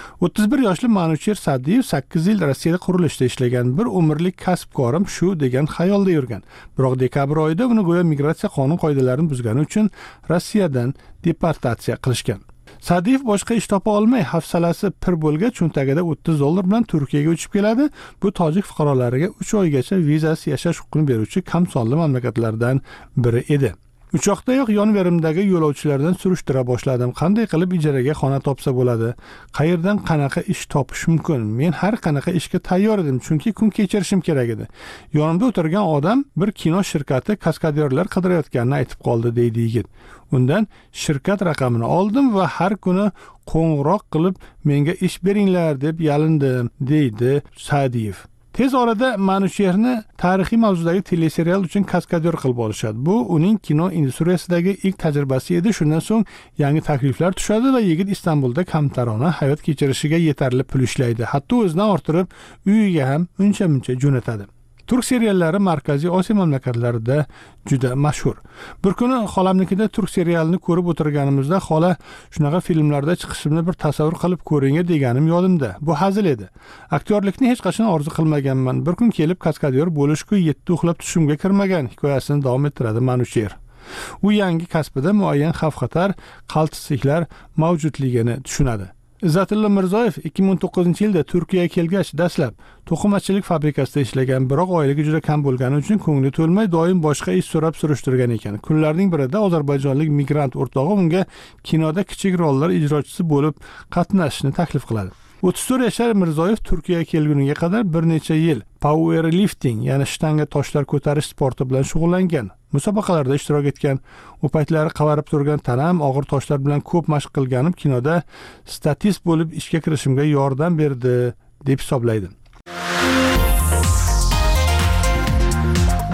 31 yoshli Manucher Sadiyev 8 yil Rossiyada qurilishda ishlagan, bir umrlik kasbkorim shu degan xayolda yurgan. Biroq dekabr oyida uni go'yo migratsiya qonun qoidalarini buzgani uchun Rossiyadan deportatsiya qilishgan. Sadiyev boshqa ish topa olmay, hafsalasi pir bo'lgach, cho'ntagida $30 bilan Turkiyaga uchib keladi. Bu tojik fuqarolariga 3 oygacha vizasiz yashash huquqini beruvchi kam sonli mamlakatlardan biri edi. Uchoqdayoq yon-verimdagi yo'lovchilardan surishtira boshladim. Qanday qilib ijaraga xona topsa bo'ladi? Qayerdan qanaqa ish topish mumkin? Men har qanaqa ishga tayyor edim, chunki kun kechirishim kerak edi. Yonimda o'tirgan odam bir kino shirkati kaskadyorlar qidirayotganini aytib qoldi, deydi yigit. Undan shirkat raqamini oldim va har kuni qo'ng'iroq qilib menga ish beringlar deb yalindim, deydi Sadiyev. Tez orada Manucherni tarixiy mavzudagi teleserial uchun kaskadyor qilib olishadi. Bu uning kino industriyasidagi ilk tajribasi edi. Shundan so'ng yangi takliflar tushadi va yigit Istanbulda kamtarona hayot kechirishiga yetarli pul ishlaydi. Hatto o'zidan orttirib uyiga ham uncha-muncha jo'natadi. Turk seriallari Markaziy Osiyo mamlakatlarida juda mashhur. Bir kuni xolamnikida turk serialini ko'rib o'tirganimizda xola shunaqa filmlarda chiqishimni bir tasavvur qilib ko'ring deganim yodimda. Bu hazil edi. Aktyorlikni hech qachon orzu qilmaganman. Bir kun kelib kaskadyor bo'lishku 7 uxlab tushimga kirmagan hikoyasini davom ettiradi Manucher. U yangi kasbida muayyan xavf-xatar, qaltisliklar mavjudligini tushunadi. Izzatilla Mirzoyev 2009-yilda Turkiyaga kelgach, dastlab to'qimachilik fabrikasida ishlagan, biroq oyligi juda kam bo'lgani uchun ko'ngli to'lmay doim boshqa ish so'rab surishtirgan ekan. Kunlarning birida ozarbayjonlik migrant o'rtog'i unga kinoda kichik rollar ijrochisi bo'lib qatnashishni taklif qiladi. 34 yoshli Mirzoyev Turkiyaga kelguniga qadar bir necha yil powerlifting, ya'ni shtanga toshlar ko'tarish sporti bilan shug'ullangan. Musobaqalarda ishtirok etgan. U paytlari qavarib turgan tanam og'ir toshlar bilan ko'p mashq qilganim kinoda statist bo'lib ishga kirishimga yordam berdi, deb hisoblaydi.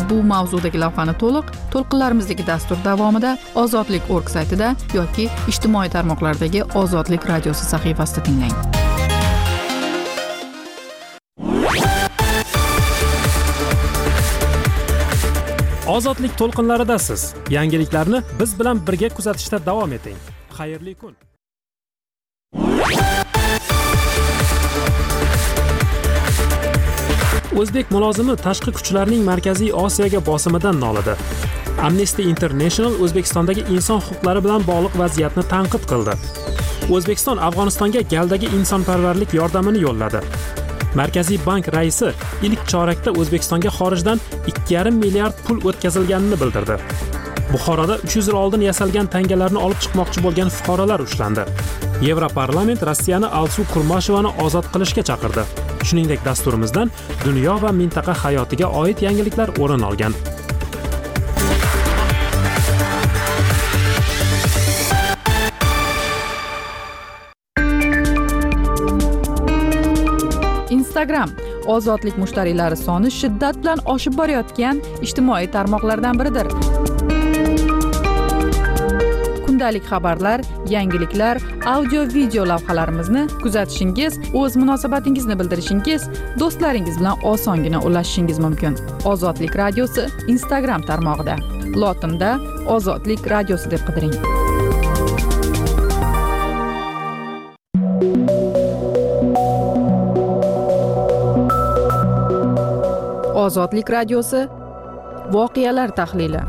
Bu mavzudagi lavhani to'lqinlarimizdagi dastur davomida ozodlik.org saytida yoki ijtimoiy tarmoqlardagi Ozodlik radiosi sahifasida tinglang. Ozodlik to'lqinlaridasiz. Yangiliklarni biz bilan birga kuzatishda davom eting. Xayrli kun. O'zbek mulozimi tashqi kuchlarning Markaziy Osiyoga bosimidan nolidi. Amnesty International O'zbekistondagi inson huquqlari bilan bog'liq vaziyatni tanqid qildi. O'zbekiston Afg'onistonga galdagi insonparvarlik yordamini yo'lladi. Markaziy bank raisi ilk chorakda O'zbekistonga xorijdan 2,5 milliard pul o'tkazilganini bildirdi. Buxoroda 300 yil oldin yasalgan tangalarni olib chiqmoqchi bo'lgan fuqarolar ushlandi. Yevroparlament Rossiyani Alsu Kurmashevani ozod qilishga chaqirdi. Shuningdek, dasturimizdan dunyo va mintaqa hayotiga oid yangiliklar o'rin olgan. Instagram ozodlik mushtariylari soni shiddat bilan oshib borayotgan ijtimoiy tarmoqlardan biridir. Kundalik xabarlar, yangiliklar, audio-video lavhalarimizni kuzatishingiz, o'z munosabatingizni bildirishingiz, do'stlaringiz bilan osongina ulashishingiz mumkin. Ozodlik radiosi Instagram tarmog'ida. Lotinda Ozodlik radiosi deb qidiring. Ozodlik radiosi voqealar tahlili.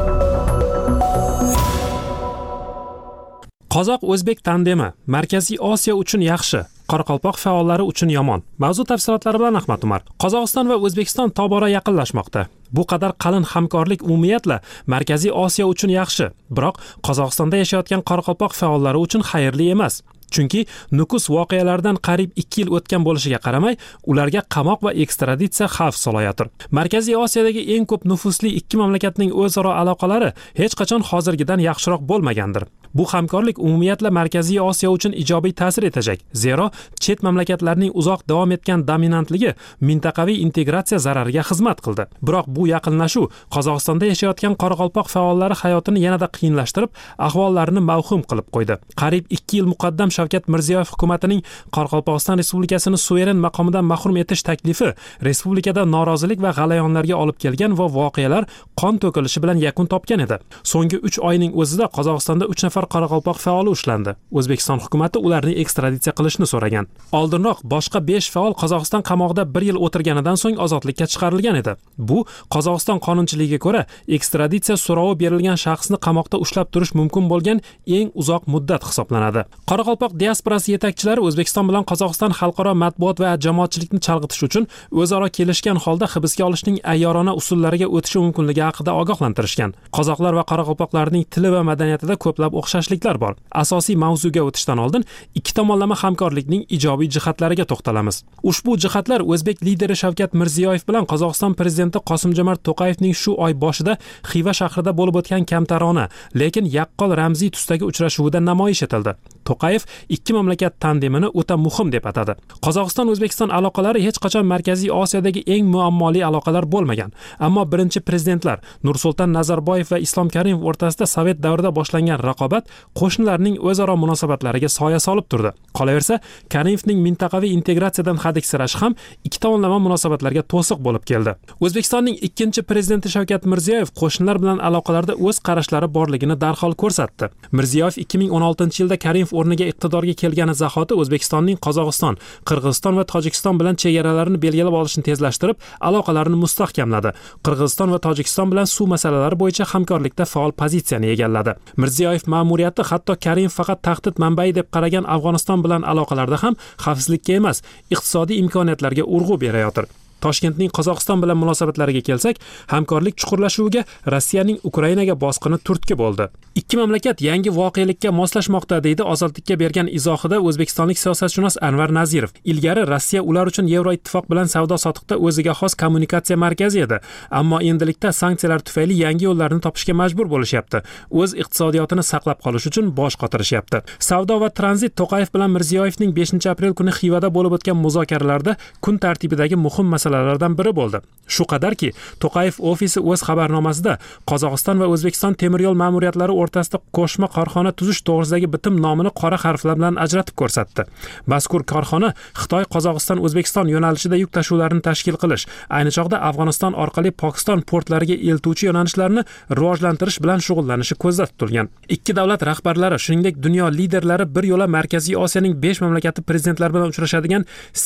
Qozoq-o'zbek tandemi Markaziy Osiyo uchun yaxshi, Qoraqalpoq faollari uchun yomon. Mavzu tafsilotlari bilan Ahmad Umar. Qozog'iston va O'zbekiston tobora yaqinlashmoqda. Bu qadar qalin hamkorlik umumiyatla Markaziy Osiyo uchun yaxshi, biroq Qozog'istonda yashayotgan Qoraqalpoq faollari uchun xayrli emas. Chunki nukus voqealaridan qariyb 2 yil o'tgan bo'lishiga qaramay, ularga qamoq va ekstraditsiya xavf solayotir. Markaziy Osiyodagi eng ko'p nufuzli ikki mamlakatning o'zaro aloqalari hech qachon hozirgidan yaxshiroq bo'lmagandir. Bu hamkorlik umumiyatla Markaziy Osiyo uchun ijobiy ta'sir etajak. Zero chet mamlakatlarning uzoq davom etgan dominantligi mintaqaviy integratsiya zarariga xizmat qildi. Biroq bu yaqinlashuv Qozog'istonda yashayotgan Qoraqalpoq faollari hayotini yanada qiyinlashtirib, ahvollarini mavhum qilib qo'ydi. Qariyb 2 yil muqaddam Shavkat Mirziyoyev hukumatining Qoraqalpog'iston Respublikasini suveren maqomidan mahrum etish taklifi respublikada norozilik va g'alayonlarga olib kelgan va voqealar qon to'kilishi bilan yakun topgan edi. So'nggi 3 oyning o'zida Qozog'istonda 3 nafar Qoraqalpoq faoli ushlandi. O'zbekiston hukumatı ularni ekstraditsiya qilishni so'ragan. Oldinroq boshqa 5 faol Qozog'iston qamoqida 1 yil o'tirganidan so'ng ozodlikka chiqarilgan edi. Bu Qozog'iston qonunchiligiga ko'ra ekstraditsiya so'rovi berilgan shaxsni qamoqda ushlab turish mumkin bo'lgan eng uzoq muddat hisoblanadi. Qoraqalpoq diasporasi yetakchilari O'zbekiston bilan Qozog'iston xalqaro matbuot va jamoatchilikni chalg'itish uchun o'zaro kelishgan holda hibsga olishning ayyorona usullariga o'tishi mumkinligi haqida ogohlantirishgan. Qozoqlar va qoraqalpoqlarning tili va madaniyatida ko'plab o'xshashliklar bor. Asosiy mavzuga o'tishdan oldin ikki tomonlama hamkorlikning ijobiy jihatlariga to'xtalamiz. Ushbu jihatlar o'zbek lideri Shavkat Mirziyoyev bilan Qozog'iston prezidenti Qosimjomart To'qayevning shu oy boshida Xiva shahrida bo'lib o'tgan kamtarona, lekin yaqqol ramziy tusdagi uchrashuvida namoyish etildi. To'qayev ikki mamlakat tandemini o'ta muhim deb atadi. Qozog'iston-O'zbekiston aloqalari hech qachon Markaziy Osiyodagi eng muammoli aloqalar bo'lmagan. Ammo birinchi prezidentlar Nursulton Nazarboyev va Islom Karimov o'rtasida Sovet davrida boshlangan raqobat qo'shnilarning o'zaro munosabatlariga soya solib turdi. Qolaversa, Karimovning mintaqaviy integratsiyadan hadiksirashi ham ikki tomonlama munosabatlarga to'siq bo'lib keldi. O'zbekistonning ikkinchi prezidenti Shavkat Mirziyoyev qo'shnilar bilan aloqalarda o'z qarashlari borligini darhol ko'rsatdi. Mirziyoyev 2016-yilda Karimov o'rniga iqtidorga kelgani zahoti O'zbekistonning Qozog'iston, Qirg'iziston va Tojikiston bilan chegaralarini belgilab olishni tezlashtirib, aloqalarini mustahkamladi. Qirg'iziston va Tojikiston bilan suv masalalari bo'yicha hamkorlikda faol pozitsiyani egalladi. Mirziyoyev ma'muriyati hatto Karimov faqat tahdid manbai deb qaragan Afg'oniston bilan aloqalarda ham xavfsizlikka emas, iqtisodiy imkoniyatlarga urg'u berayotir. Toshkentning Qozog'iston bilan munosabatlariga kelsak, hamkorlik chuqurlashuviga Rossiyaning Ukrainaga bosqini turtki bo'ldi. Ikki mamlakat yangi voqelikka moslashmoqda deydi Ozodlikka bergan izohida o'zbekistonlik siyosatshunos Anvar Nazirov. Ilgari Rossiya ular uchun Yevroittifoq bilan savdo-sotiqda o'ziga xos kommunikatsiya markazi edi, ammo endilikda sanksiyalar tufayli yangi yo'llarni topishga majbur bo'lishyapti. O'z iqtisodiyotini saqlab qolish uchun bosh qotirishyapti. Savdo va tranzit To'qayev bilan Mirziyoyevning 5 aprel kuni Xivada bo'lib o'tgan muzokaralarda kun tartibidagi muhim masala masalalardan biri bo'ldi. Shu qadarki, To'qayev ofisi o'z xabarnomasida Qozog'iston va O'zbekiston temir yo'l ma'muriyatlari o'rtasida qo'shma korxona tuzish to'g'risidagi bitim nomini qora harflar bilan ajratib ko'rsatdi. Mazkur korxona Xitoy, Qozog'iston, O'zbekiston yo'nalishida yuk tashuvlarini tashkil qilish, ayni chog'da Afg'oniston orqali Pokiston portlariga eltuvchi yo'nalishlarni rivojlantirish bilan shug'ullanishi ko'zda tutilgan. Ikki davlat rahbarlari, shuningdek dunyo liderlari bir yo'la Markaziy Osiyoning 5 mamlakati prezidentlari bilan uchrashadigan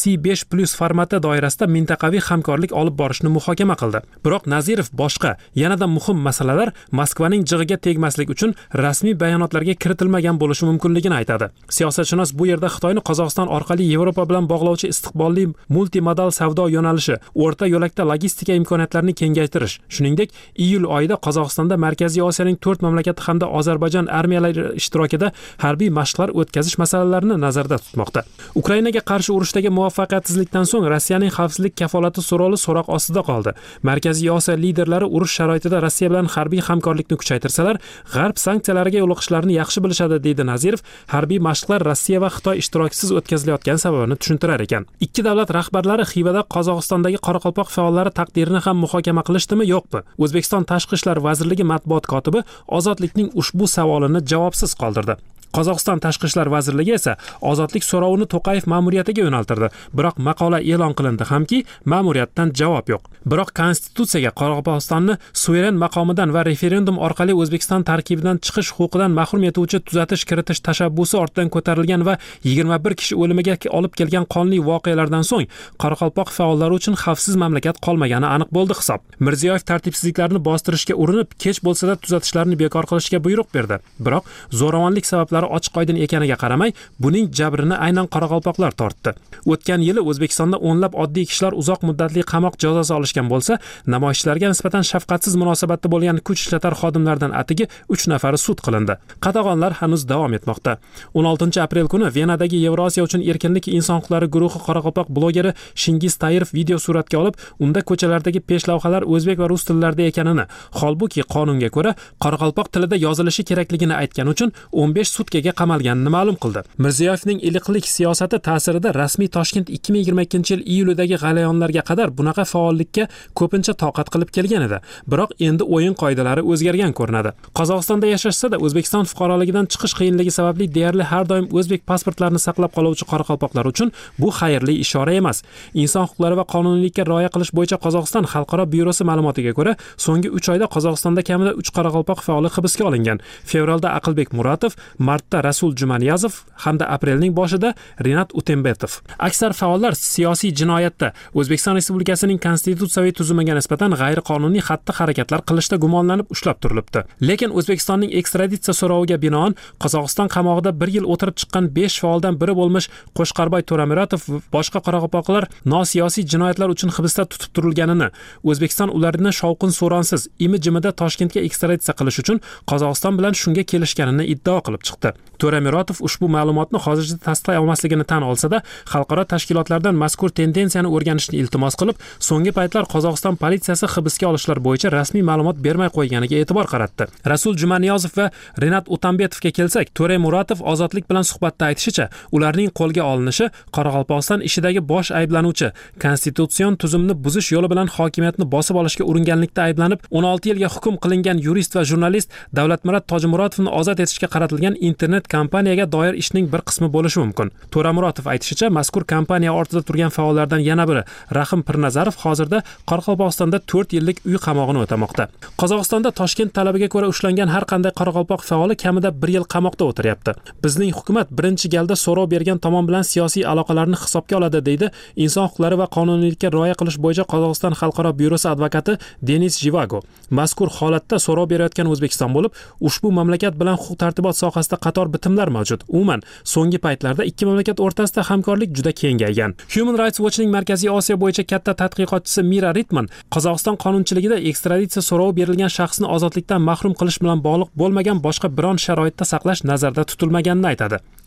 C5+ formati doirasida mintaqaviy hamkorlik olib borishni muhokama qildi. Biroq Nazirov boshqa, yanada muhim masalalar Moskvaning jig'iga tegmaslik uchun rasmiy bayonotlarga kiritilmagan bo'lishi mumkinligini aytadi. Siyosatshunos bu yerda Xitoyni Qozog'iston orqali Yevropa bilan bog'lovchi istiqbolli multimodal savdo yo'nalishi, o'rta yo'lakda logistika imkoniyatlarini kengaytirish, shuningdek, iyul oyida Qozog'istonda Markaziy Osiyoning 4 mamlakati hamda Ozarbayjon armiyalari ishtirokida harbiy mashqlar o'tkazish masalalarini nazarda tutmoqda. Ukrainaga qarshi urushdagi muvaffaqiyatsizlikdan so'ng Rossiyaning xavfsizlik kafolati so'rovi so'roq ostida qoldi. Markaziy Osiyo liderlari urush sharoitida Rossiya bilan harbiy hamkorlikni kuchaytirsalar, G'arb sanksiyalariga yo'liqishlarini yaxshi bilishadi, deydi Nazirov. Harbiy mashqlar Rossiya va Xitoy ishtirokisiz o'tkazilayotgan sababini tushuntirar ekan. Ikki davlat rahbarlari Xivada Qozog'istondagi Qoraqalpoq faollari taqdirini ham muhokama qilishdimi, yo'qmi? O'zbekiston Tashqi ishlar vazirligi matbuot kotibi Ozodlikning ushbu savolini javobsiz qoldirdi. Qozog'iston Tashqi ishlar vazirligi esa ozodlik so'rovini To'qayev ma'muriyatiga yo'naltirdi. Biroq maqola e'lon qilindi hamki, ma'muriyatdan javob yo'q. Biroq konstitutsiyaga Qoraqalpog'istonni suveren maqomidan va referendum orqali O'zbekiston tarkibidan chiqish huquqidan mahrum etuvchi tuzatish kiritish tashabbusi ortidan ko'tarilgan va 21 kishi o'limiga olib kelgan qonli voqealardan so'ng Qoraqalpoq faollari uchun xavfsiz mamlakat qolmagani aniq bo'ldi hisob. Mirziyoyev tartibsizliklarni bostirishga urinib, kech bo'lsa-da tuzatishlarni bekor qilishga buyruq berdi. Biroq zo'ravonlik sabablari ochiq-oydin ekaniga qaramay, buning jabrini aynan qoraqalpoqlar tortdi. O'tgan yili O'zbekistonda o'nlab oddiy kishilar uzoq muddatli qamoq jazosi olishgan bo'lsa, namoyishchilarga nisbatan shafqatsiz munosabatda bo'lgan kuch ishlatar xodimlardan atigi 3 nafari sud qilindi. Qatag'onlar hanuz davom etmoqda. 16 aprel kuni Venadagi Yevrosiyo uchun erkinlik inson huquqlari guruhi qoraqalpoq blogeri Shingiz Tayirov video suratga olib, unda ko'chalardagi peshlavhalar o'zbek va rus tillarida ekanini, holbuki qonunga ko'ra qoraqalpoq tilida yozilishi kerakligini aytgani uchun 15 sutkaga qamalganini ma'lum qildi. Mirziyoyevning iliqlik siyosati ta'sirida rasmiy Toshkent 2022-yil iyulidagi g'alayonlarga qadar bunaqa faollikka ko'pincha toqat qilib kelgan edi. Biroq endi o'yin qoidalari o'zgargan ko'rinadi. Qozog'istonda yashashsa-da O'zbekiston fuqaroligidan chiqish qiyinligi sababli deyarli har doim o'zbek pasportlarini saqlab qoluvchi qoraqalpoqlar uchun bu xayrli ishora emas. Inson huquqlari va qonuniylikka rioya qilish bo'yicha Qozog'iston xalqaro byurosi ma'lumotiga ko'ra, so'nggi 3 oyda Qozog'istonda kamida 3 qoraqalpoq faoli hibsga olingan. Fevralda Aqlbek Muratov, martda Rasul Jumaniyazov hamda aprelning boshida Renat Utembetov. Aksar faollar siyosiy jinoyatda O'zbekiston Respublikasining konstitutsiyaviy tuzumiga nisbatan g'ayriqonuniy xatti-harakatlar qilishda gumonlanib ushlab turilibdi. Lekin O'zbekistonning ekstraditsiya so'roviga binoan Qozog'iston qamog'ida 1 yil o'tirib chiqqan 5 faoldan biri bo'lmish Qo'shqarboy To'ramuratov va boshqa qoraqalpoqlar nosiyosiy jinoyatlar uchun hibsda tutib turilganini, O'zbekiston ularni shovqin so'ronsiz imi-jimida Toshkentga ekstraditsiya qilish uchun Qozog'iston bilan shunga kelishganini iddao qilib chiqdi. To'ramuratov ushbu ma'lumotni hozircha tasdiqlay olmasligini tan olsa-da, xalqaro tashkilotlardan mazkur tendensiyani o'rganishni iltimos qilib, so'nggi paytlar Qozog'iston politsiyasi hibsga olishlar bo'yicha rasmiy ma'lumot bermay qo'yganiga e'tibor qaratdi. Rasul Jumaniyazov va Renat Utambetovga kelsak, To'ramuratov Ozodlik bilan suhbatda aytishicha, ularning qo'lga olinishi Qoraqalpog'iston ishidagi bosh ayblanuvchi, konstitutsion tuzumni buzish yo'li bilan hokimiyatni bosib olishga uringanlikda ayblanib, 16 yilga hukm qilingan yurist va jurnalist Davlatmurat Tojmurodovni ozod etishga qaratilgan internet kompaniyaga doir ishning bir qismi bo'lishi mumkin. To'ramuratov aytishicha, mazkur kompaniya ortida turgan faollardan yana biri Rahim Pirnazarov hozirda Qoraqalpog'istonda 4 yillik uy qamog'ini o'tamoqda. Qozog'istonda Toshkent talabiga ko'ra ushlangan har qanday qoraqalpoq faoli kamida 1 yil qamoqda o'tiryapti. Bizning hukumat birinchi galda so'rov bergan tomon bilan siyosiy aloqalarni hisobga oladi, deydi inson huquqlari va qonuniylikka rioya qilish bo'yicha Qozog'iston xalqaro byurosi advokati Denis Jivago. Mazkur holatda so'rov berayotgan O'zbekiston bo'lib, ushbu mamlakat bilan huquq tartibot sohasida qator bitimlar mavjud. Umuman, so'nggi paytlarda ikki mamlakat o'rtasida hamkorlik juda kengaygan. Human Rights Watchning Markaziy Osiyo bo'yicha katta tadqiqotchisi Mira Ritman Qozog'iston qonunchiligida ekstraditsiya so'rovi berilgan shaxsni ozodlikdan mahrum qilish bilan bog'liq bo'lmagan boshqa biron sharoitda saqlash nazarda tutilmaganini aytadi.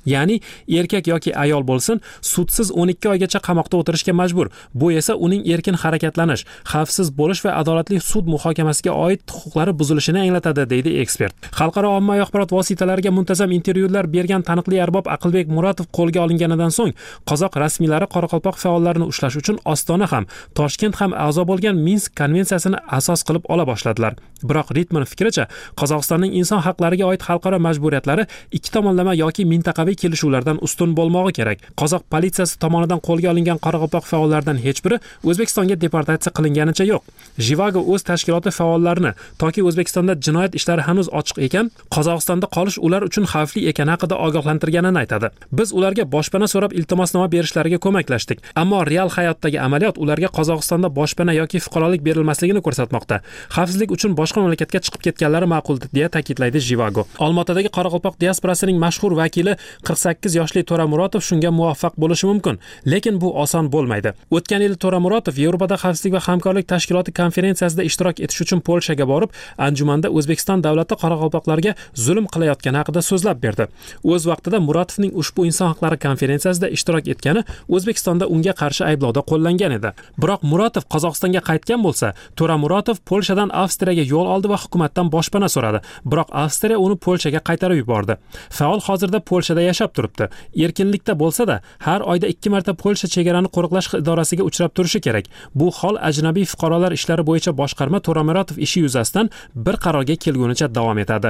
Ya'ni erkak yoki ayol bo'lsin, sudsiz 12 oygacha qamoqda o'tirishga majbur. Bu esa uning erkin harakatlanish, xavfsiz bo'lish va adolatli sud muhokamasiga oid huquqlari buzilishini anglatadi, deydi ekspert. Xalqaro ommaviy axborot vositalariga muntazam intervyular bergan taniqli arbob Aqlbek Muratov qo'lga olinganidan so'ng qozoq rasmiylari Qoraqalpoq faollarini ushlash uchun Ostona ham, Toshkent ham a'zo bo'lgan Minsk konvensiyasini asos qilib ola boshladilar. Biroq Ritman fikricha, Qozog'istonning inson haqlariga oid xalqaro majburiyatlari ikki tomonlama yoki mintaqaviy kelishuvlardan ustun bo'lmog'i kerak. Qozoq politsiyasi tomonidan qo'lga olingan Qoraqalpoq faollaridan hech biri O'zbekistonga deportatsiya qilinganicha yo'q. Jivago o'z tashkiloti faollarini toki O'zbekistonda jinoyat ishlari hanuz ochiq ekan, Qozog'istonda qolish ular uchun xavfli ekani haqida ogohlantirganini aytadi. Biz ularga boshpana so'rab iltimosnoma berishlariga ko'maklashdik, ammo real hayotdagi amaliyot ularga Qozog'istonda boshpana yoki fuqarolik berilmasligini ko'rsatmoqda. Xavfsizlik uchun boshqa mamlakatga chiqib ketganlari ma'qul, deya ta'kidlaydi Jivago. Olmaotadagi Qoraqalpoq diasporasining mashhur vakili 48 yoshli To'ra Muratov shunga muvaffaq bo'lishi mumkin, lekin bu oson bo'lmaydi. O'tgan yil To'ra Muratov Yevropada xavfsizlik va hamkorlik tashkiloti konferensiyasida ishtirok etish uchun Polshaga borib, anjumanda O'zbekiston davlati qoraqalpoqlarga zulm qilayotgani haqida so'zlab berdi. O'z vaqtida Muratovning ushbu inson haqlari konferensiyasida ishtirok etgani O'zbekistonda unga qarshi ayblovda qo'llangan edi. Biroq Muratov Qozog'istonga qaytgan bo'lsa, To'ra Muratov Polshadan Avstriyaga yo'l oldi va hukumatdan boshpana so'radi. Biroq Avstriya uni Polshaga qaytarib yubordi. Faol hozirda Polshada yashab turibdi. Erkinlikda bo'lsa-da, har oyda 2 marta Polsha chegarani qo'riqlash idorasiga uchrab turishi kerak. Bu hol ajnabiy fuqarolar ishlari bo'yicha boshqarma To'ra Muratov ishi yuzasidan bir qarorga kelgunicha davom etadi.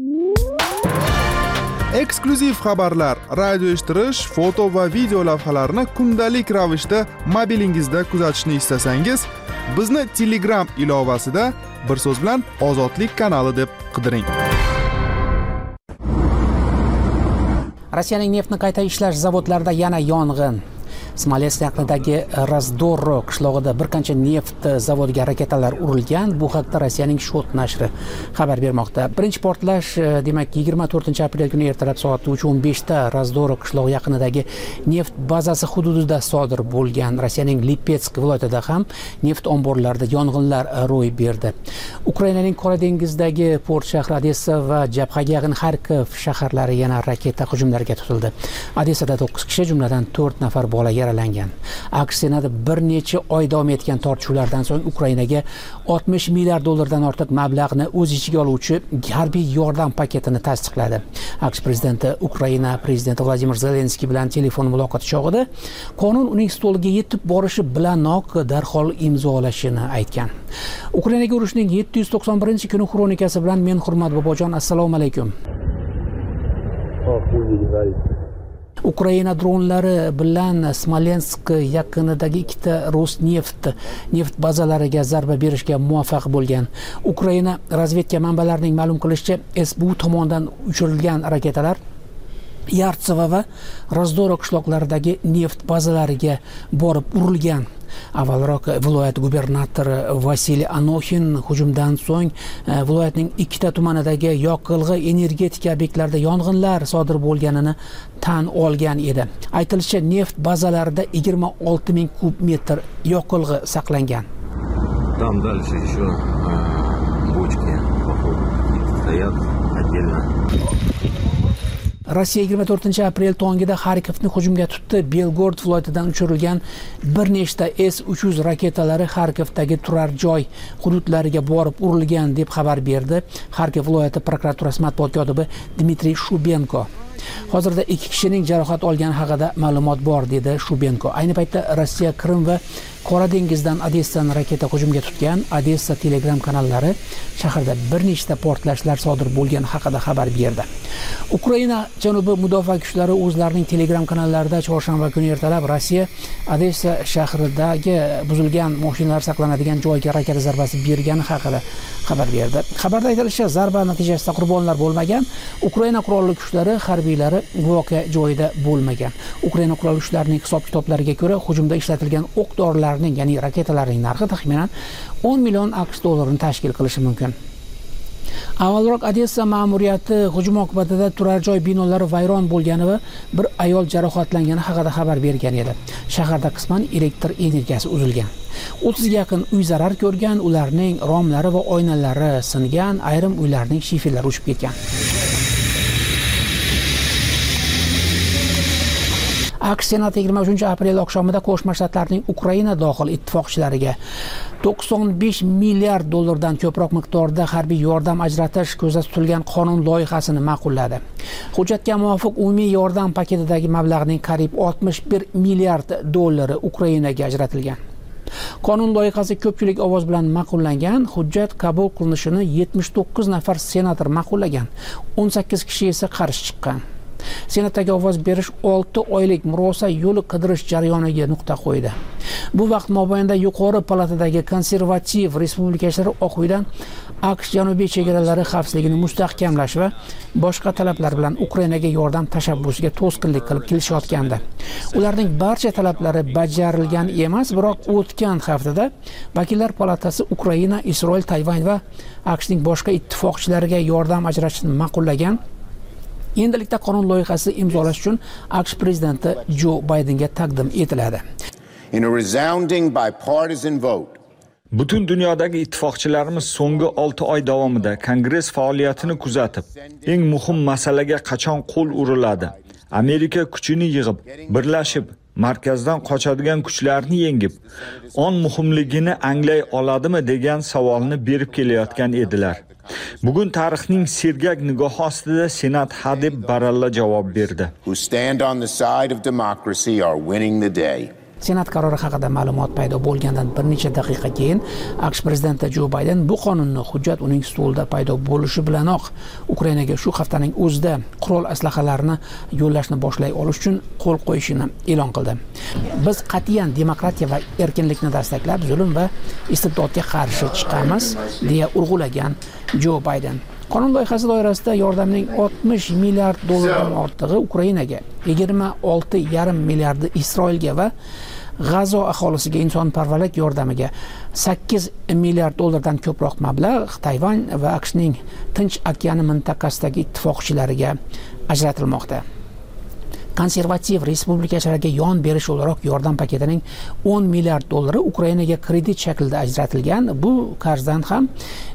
Eksklyuziv xabarlar, radio eshittirish, foto va video lavhalarni kundalik ravishda mobilingizda kuzatishni istasangiz, bizni Telegram ilovasida bir so'z bilan Ozodlik kanali deb qidiring. Rossiyaning neftni qayta ishlash zavodlarida yana yong'in. Smolensk yaqinidagi Razdoro qishlog'ida bir qancha neft zavodiga raketalar urilgan. Bu haqda Rossiyaning Shot nashri xabar bermoqda. Birinchi portlash demak 24-aprel kuni ertalab soat 3:15 da Razdoro qishlog'i yaqinidagi neft bazasi hududida sodir bo'lgan. Rossiyaning Lipetsk viloyatida ham neft omborlarida yong'inlar ro'y berdi. Ukrainaning Qora dengizdagi port shahri Odessa va Jabhaga yaqin Xarkov shaharlari yana raketa hujumlariga tutildi. Odessada 9 kishi, jumladan 4 nafar bola yaralangan. AQSh Senati bir necha oy davom etgan tortishuvlardan so'ng Ukrainaga 60 milliard dollardan ortiq mablag'ni o'z ichiga oluvchi harbiy yordam paketini tasdiqladi. AQSh prezidenti Ukraina prezidenti Vladimir Zelenskiy bilan telefon muloqoti chog'ida qonun uning stoliga yetib borishi bilanoq darhol imzolashini aytgan. Ukrainaga urushning 791-kuni xronikasi bilan men Hurmat Bobojon, assalomu alaykum. Ukraina dronlari bilan Smolensk yaqinidagi ikkita Rosneft neft bazalariga zarba berishga muvaffaq bo'lgan. Ukraina razvedka manbalarining ma'lum qilishicha, SBU tomonidan uchirilgan raketalar Yartseva va Razdoro qishloqlaridagi neft bazalariga borib urilgan. Avvalroq viloyat gubernatori Vasiliy Anoxin hujumdan so'ng viloyatning ikkita tumanidagi yoqilg'i energetika obyektlarida yong'inlar sodir bo'lganini tan olgan edi. Aytilishicha, neft bazalarida 26 ming kub metr yoqilg'i saqlangan. Там дальше еще бочки стоят отдельно. Rossiya 24-aprel tongida Xarkovni hujumga tutdi. Belgorod viloyatidan uchirilgan bir nechta S-300 raketalari Xarkovdagi turar joy hududlariga borib urilgan deb xabar berdi Xarkov viloyati prokuraturasi matbuot kotibi Dmitriy Shubenko. Hozirda 2 kishining jarohat olgani haqida ma'lumot bor, dedi Shubenko. Ayni paytda Rossiya Qrim va Qora dengizdan Odessani raketa hujumga tutgan. Odessa Telegram kanallari shaharda bir nechta portlashlar sodir bo'lgani haqida xabar berdi. Ukraina janubiy mudofaa kuchlari o'zlarining Telegram kanallarida chorshanba kuni ertalab Rossiya Odessa shahridagi buzilgan mashinalar saqlanadigan joyga raketa zarbasi bergani haqida xabar berdi. Xabarda aytilishicha, zarba natijasida qurbonlar bo'lmagan. Ukraina qurolli kuchlari harbiylari voqea joyida bo'lmagan. Ukraina qurolli kuchlarining hisob-kitoblariga ko'ra, hujumda ishlatilgan o'q-dorilarning, ya'ni raketalarning narxi taxminan 10 million AQSh dollarini tashkil qilishi mumkin. Avvalroq Odessa ma'muriyati hujum oqibatida turar joy binolari vayron bo'lgani va bir ayol jarohatlangani haqida xabar bergan edi. Shaharda qisman elektr energiyasi uzilgan. 30 ga yaqin uy zarar ko'rgan, ularning romlari va oynalari singan, ayrim uylarning shiferlari uchib ketgan. AQSh Senati 23-aprel oqshomida Qo'shma Shtatlarning Ukraina dohil ittifoqchilariga $95 milliard ko'proq miqdorda harbiy yordam ajratish ko'zda tutilgan qonun loyihasini ma'qulladi. Hujjatga muvofiq umumiy yordam paketidagi mablag'ning qariyb $61 milliard Ukrainaga ajratilgan. Qonun loyihasi ko'pchilik ovoz bilan ma'qullangan. Hujjat qabul qilinishini 79 nafar senator ma'qullagan, 18 kishi esa qarshi chiqqan. Senatdagi ovoz berish 6 oylik murosa yo'li qidirish jarayoniga nuqta qo'ydi. Bu vaqt mobaynida yuqori palatadagi konservativ respublikachilar Oq uydan AQSh janubiy chegaralari xavfsizligini mustahkamlash va boshqa talablar bilan Ukrainaga yordam tashabbusiga to'sqinlik qilib kelishayotgandi. Ularning barcha talablari bajarilgan emas, biroq o'tgan haftada vakillar palatasi Ukraina, Isroil, Tayvan va AQShning boshqa ittifoqchilariga yordam ajratishni ma'qullagan. Endilikda qonun loyihasi imzolash uchun AQSh prezidenti Jo Baydenga taqdim etiladi. In a resounding bipartisan vote, butun dunyodagi ittifoqchilarimiz so'nggi 6 oy davomida Kongress faoliyatini kuzatib, eng muhim masalaga qachon qo'l uriladi, Amerika kuchini yig'ib, birlashib, markazdan qochadigan kuchlarni yengib, on muhimligini anglay oladimi degan savolni berib kelayotgan edilar. Bugun tarixning sergak nigohi ostida Senat hadeb baralla javob berdi. Who stand on the side of democracy are winning the day. Senat qarori haqida ma'lumot paydo bo'lgandan bir necha daqiqa keyin AQSh prezidenti Jo Bayden bu qonunni hujjat uning stolida paydo bo'lishi bilanoq Ukrainaga shu haftaning o'zida qurol aslahalarini yo'llashni boshlay olish uchun qo'l qo'yishini e'lon qildi. Biz qat'iyan demokratiya va erkinlikni dastaklab, zulm va istibdodga qarshi chiqamiz, deya urg'ulagan Jo Bayden. Qonun loyihasi doirasida yordamning $60 milliard ortig'i Ukrainaga, 26,5 milliardi Isroilga va G'azo aholisiga insonparvarlik yordamiga, 8 milliard dollardan ko'proq mablag' Tayvan va AQShning Tinch okeani mintaqasidagi ittifoqchilariga ajratilmoqda. Konservativ respublikachilarga yon berish o'laroq yordam paketining $10 milliard Ukrainaga kredit shaklida ajratilgan. Bu qarzdan ham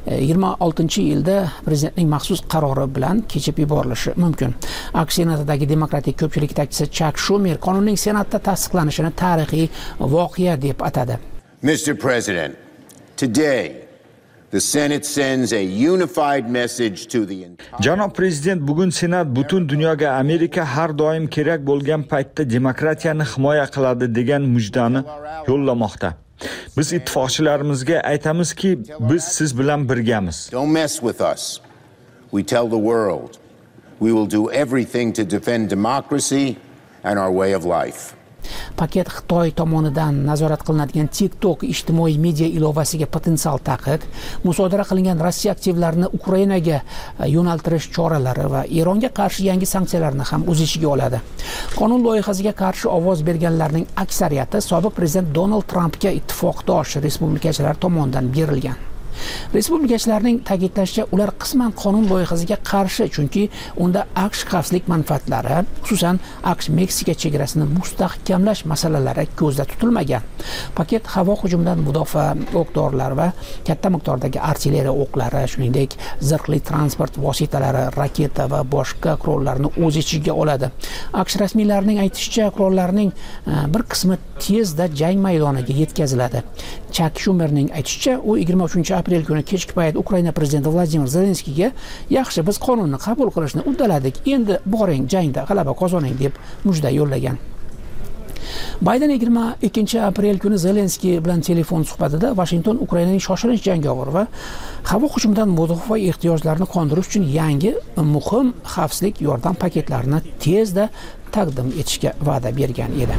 26-yilda prezidentning maxsus qarori bilan kechib yuborilishi mumkin. AQSh senatidagi demokratik ko'pchilik yetakchisi Chuck Schumer qonunning senatda tasdiqlanishini tarixiy voqea deb atadi. Mr. President, today the Senate sends a unified message to the entire... Janob prezident, bugun Senat butun dunyoga Amerika har doim kerak bo'lgan paytda demokratiyani himoya qiladi degan mujdani yo'llamoqda. Biz ittifoqchilarimizga aytamizki, biz siz bilan birgamiz. Don't mess with us. We tell the world we will do everything to defend democracy and our way of life. Paket Xitoy tomonidan nazorat qilinadigan TikTok ijtimoiy media ilovasiga potensial taqiq, musodara qilingan Rossiya aktivlarini Ukrainaga yo'naltirish choralari va Eronga qarshi yangi sanksiyalarni ham o'z ichiga oladi. Qonun loyihasiga qarshi ovoz berganlarning aksariyati sobiq prezident Donald Trampga ittifoqdosh respublikachilar tomonidan berilgan. Respublikachilarning ta'kidlashicha, ular qisman qonun loyihasiga qarshi, chunki unda AQSh xavfsizlik manfaatlari, xususan AQSh Meksika chegarasini mustahkamlash masalalari ko'zda tutilmagan. Paket havo hujumidan mudofaa o'q-dorilar va katta miqdordagi artilleriya o'qlari, shuningdek zirhli transport vositalari, raketa va boshqa qurollarni o'z ichiga oladi. AQSh rasmiylarining aytishicha, qurollarning bir qismi tezda jang maydoniga yetkaziladi. Chuck Schumerning aytishicha, u 23-aprel kuni kechki payt Ukraina prezidenti Vladimir Zelenskiyga yaxshi, biz qonunni qabul qilishni uddaladik, endi boring jangda g'alaba qozoning deb mujda yo'llagan. Bayden 22-aprel kuni Zelenskiy bilan telefon suhbatida Washington Ukrainaning shoshilinch jangovar va havo hujumidan mudofaa ehtiyojlarini qondirish uchun yangi muhim xavfsizlik yordam paketlarini tezda taqdim etishga va'da bergan edi.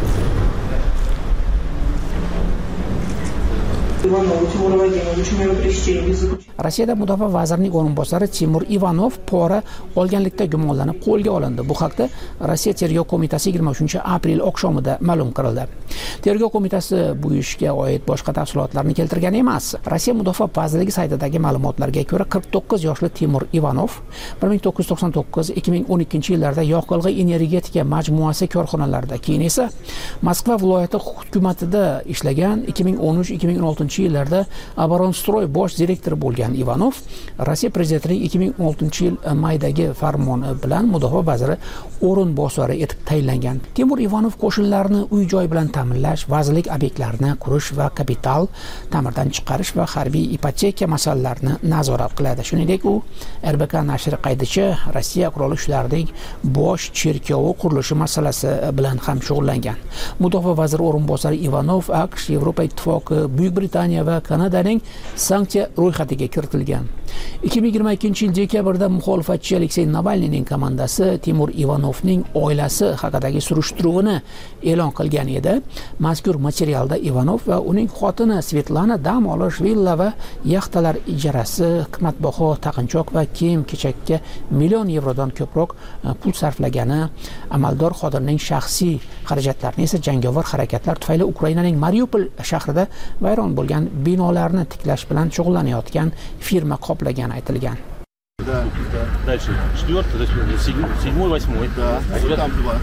Rossiyada mudofaa vazirining o'rinbosari Timur Ivanov pora olganlikda gumonlanib qo'lga olindi. Bu haqda Rossiya tergov qo'mitasi 23-aprel oqshomida ma'lum qildi. Tergov qo'mitasi bu ishga oid boshqa tafsilotlarni keltirgan emas. Rossiya mudofaa vazirligi saytidagi ma'lumotlarga ko'ra 49 yoshli Timur Ivanov 1999-2012-yillarda yoqilg'i energetika majmuasi korxonalarida, keyin esa Moskva viloyati hukumatida ishlagan, 2013-2016 yillarda Aboronstoy bosh direktori bo'lgan Ivanov Rossiya prezidentining 2016-yil maydagi farmoni bilan mudofaa vaziri o'rinbosari etib tayinlangan. Timur Ivanov qo'shinlarni uy-joy bilan ta'minlash, vazirlik obyektlarini qurish va kapital ta'mirdan chiqarish va harbiy ipoteka masalalarini nazorat qiladi. Shuningdek, u RBK nashri qaydicha Rossiya qurolli kuchlarining bosh cherkovi qurilishi masalasi bilan ham shug'ullangan. Mudofaa vaziri o'rinbosari Ivanov AQSh, Yevropa Ittifoqi, Buyuk Britaniya va Kanadaning sanksiya ro'yxatiga kiritilgan. 2022-yil dekabrda muxolifatchi Aleksey Navalniyning komandasi Timur Ivanovning oilasi haqidagi surishtiruvini e'lon qilgan edi. Mazkur materialda Ivanov va uning xotini Svetlana dam olish, villa va yaxtalar ijarasi, qimmatbaho taqinchoq va kiyim-kechakka million yevrodan ko'proq pul sarflagani, amaldor xodimning shaxsiy xarajatlarini esa jangovar harakatlar tufayli Ukrainaning Mariupol shahrida vayron bo'lgan binolarni tiklash bilan shug'ullanayotgan firma qoplagani aytilgan. Дальше. 4, 7, 8. Да. А тебя там 2.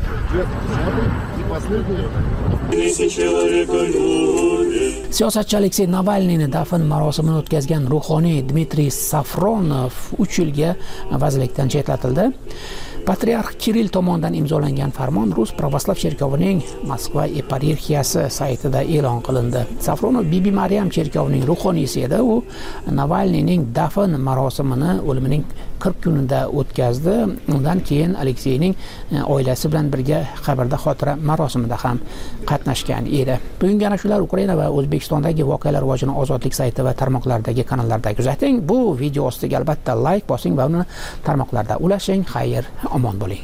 Siyosatchi Aleksey Navalniyni dafn marosimini o'tkazgan ruhoniy Dmitriy Safronov 3 yilga vazirlikdan chetlatildi. Patriarx Kirill tomonidan imzolangan farmon Rus Pravoslav cherkovining Moskva eparxiyasi saytida e'lon qilindi. Safronov Bibi Maryam cherkovining ruhoniysi edi. U Navalniyning dafn marosimini o'limining 40 kunida o'tkazdi. Undan keyin Alekseyning oilasi bilan birga qabrda xotira marosimida ham qatnashgan edi. Bugungi ana shular Ukraina va O'zbekistondagi voqealar rivojini Ozodlik sayti va tarmoqlardagi kanallarda kuzating. Bu video ostiga albatta like bosing va uni tarmoqlarda ulashing. Xayr, omon bo'ling.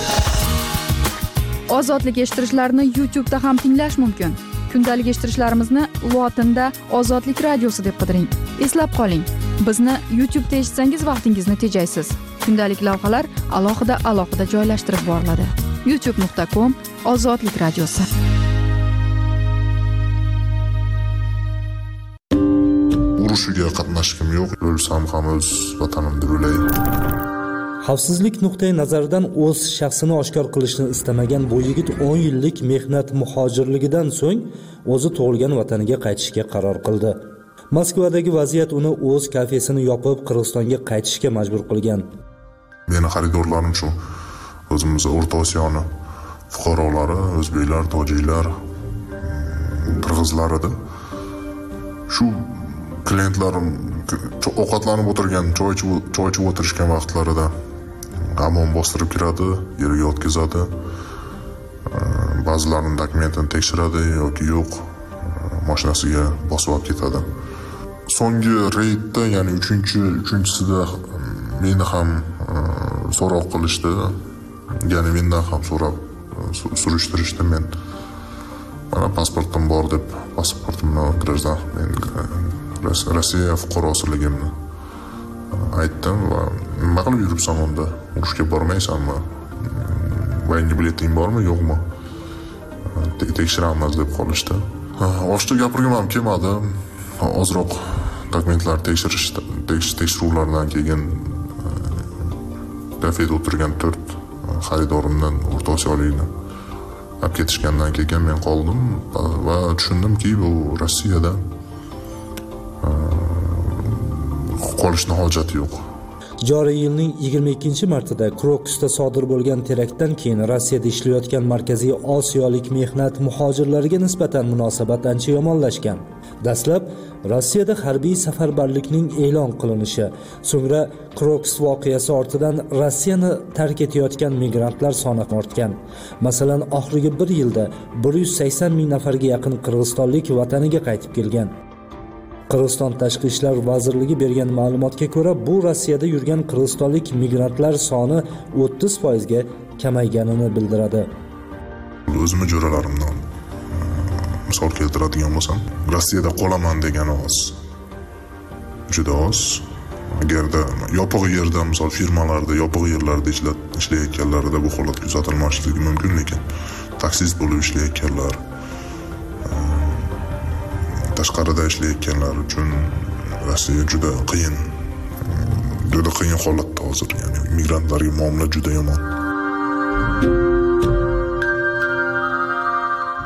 Ozodlik eshittirishlarni YouTube da ham tinglash mumkin. Kundalik eshittirishlarimizni lotinda Ozodlik radiosi deb qidiring. Eslab qoling, bizni YouTube da eshitsangiz vaqtingizni tejaysiz. Kundalik lavhalar alohida joylashtirib boriladi. youtube.com/Ozodlik radiosi. Urushiga qatnashkim yo'q, o'lsam ham o'z vatanimda o'lay. Xavfsizlik nuqtai nazaridan o'z shaxsini oshkor qilishni istamagan bu yigit 10 yillik mehnat muhojirligidan so'ng o'zi tug'ilgan vataniga qaytishga qaror qildi. Moskvadagi vaziyat uni o'z kafesini yopib Qirg'izistonga qaytishga majbur qilgan. Meni xaridorlarim shu o'zimiz O'rta Osiyoni fuqarolari, o'zbeklar, tojiklar, qirg'izlar edi. Shu klientlarim ovqatlanib o'tirgan, choy ichib o'tirishgan vaqtlarida amon bostirib kiradi, yerga o'tkazadi. Ba'zilarining dokumentini tekshiradi yoki yo'q, mashinasiga bosib olib ketadi. So'nggi reydda, ya'ni 3-chisida meni ham so'roq qilishdi. Ya'ni mendan ham so'rab surishtirishdi. Men mana pasportim bor deb, pasportimni grajdan Rossiya fuqarosiligimni aytdim va nima qilib yuribsan unda? Urushga bormaysanmi? Voyinga bileting bormi, yo'qmi? Tekshiramiz deb qolishdi. Oshda gapirgim ham kelmadi. Ozroq dokumentlar tekshiruvlardan keyin kafeda o'tirgan 4 xaridorimdan O'rta Osiyolikni olib ketishgandan keyin men qoldim va tushundimki, bu Rossiyada qolishni hojati yo'q. Joriy yilning 22-martida Krokusda sodir bo'lgan teraktdan keyin Rossiyada ishlayotgan Markaziy Osiyolik mehnat muhojirlariga nisbatan munosabat ancha yomonlashgan. Dastlab Rossiyada harbiy safarbarlikning e'lon qilinishi, so'ngra Krokus voqeasi ortidan Rossiyani tark etayotgan migrantlar soni ortgan. Masalan, oxirgi 1 yilda 180 ming nafarga yaqin qirg'izistonlik vataniga qaytib kelgan. Qirg'iziston Tashqi ishlar vazirligi bergan ma'lumotga ko'ra, bu Rossiyada yurgan qirg'izistonlik migrantlar soni 30% ga kamayganini bildiradi. O'zimni jo'ralarimdan misol keltiradigan bo'lsam, Rossiyada qolaman degan oz. Juda oz. Agarda yopiq yerda, misol firmalarda, yopiq yerlarda ishlayotganlarida bu holat kuzatilmasligi mumkin, lekin taksist bo'lib ishlayotganlar, tashqarida ishlayotganlar uchun Rossiya juda qiyin holatda hozir. Ya'ni migrantlarga muomala juda yomon.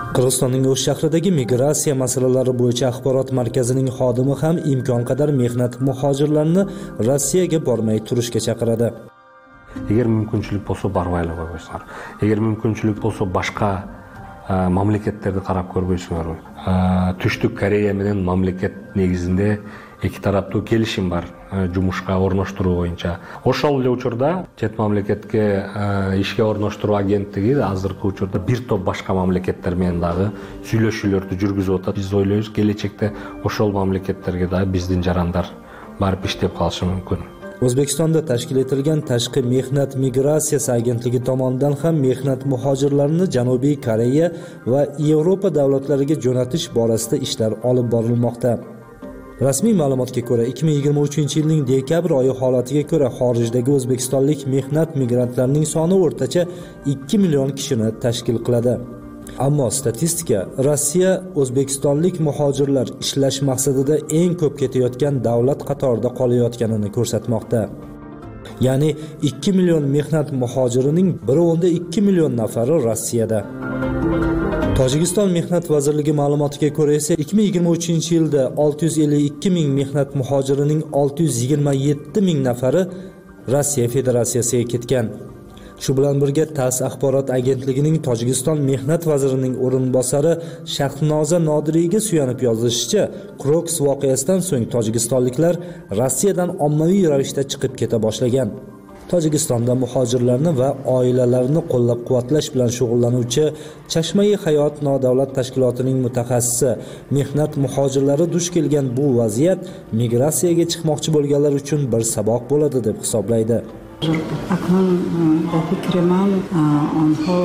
Qirg'izistonning O'sh shahridagi migratsiya masalalari bo'yicha axborot markazining xodimi ham imkon qadar mehnat muhojirlarini Rossiyaga bormay turishga chaqiradi. Agar mumkinchilik bo'lsa barvaylar qo'yishlar. Agar mumkinchilik bo'lsa boshqa mamlakatlarga qarab ko'rishlar. Tushlik Koreya bilan mamlakat negizida ikki tarafda kelishim bor jumushga o'rnashtiruv bo'yicha. O'shal uchurda chet mamlakatga ishga o'rnashtiruv agentligi hozirgi uchurda bir to'p boshqa mamlakatlar bilan suylashuvlarni yurgizib o'tadi. Biz o'ylaymiz, kelajakda o'shal mamlakatlarga da bizning jarandar borib ishlab qolishi mumkin. O'zbekistonda tashkil etilgan Tashqi mehnat migratsiyasi agentligi tomonidan ham mehnat muhojirlarini Janubiy Koreya va Yevropa davlatlariga jo'natish borasida ishlar olib borilmoqda. Rasmiy ma'lumotga ko'ra, 2023-yilning dekabr oyi holatiga ko'ra xorijdagi o'zbekistonlik mehnat migrantlarining soni o'rtacha 2 million kishini tashkil qiladi. Ammo statistika Rossiya o'zbekistonlik muhojirlar ishlash maqsadida eng ko'p ketayotgan davlat qatorida qolayotganini ko'rsatmoqda. Ya'ni 2 million mehnat muhojirining 1.2 million nafari Rossiyada. Tojikiston Mehnat vazirligi ma'lumotiga ko'ra esa 2023-yilda 652 ming mehnat muhojirining 627 ming nafari Rossiya Federatsiyasiga ketgan. Shu bilan birga TASS axborot agentligining Tojikiston mehnat vazirining o'rinbosari Shahnoza Nodiriyga suyanib yozilishicha, Kroks voqeasidan so'ng tojikistonliklar Rossiyadan ommaviy ravishda chiqib keta boshlagan. Tojikistonda muhojirlarni va oilalarini qo'llab-quvvatlash bilan shug'ullanuvchi Chashma-i Hayot nodavlat tashkilotining mutaxassisi mehnat muhojirlari duch kelgan bu vaziyat migratsiyaga chiqmoqchi bo'lganlar uchun bir saboq bo'ladi deb hisoblaydi. اکنون به فکر من آنها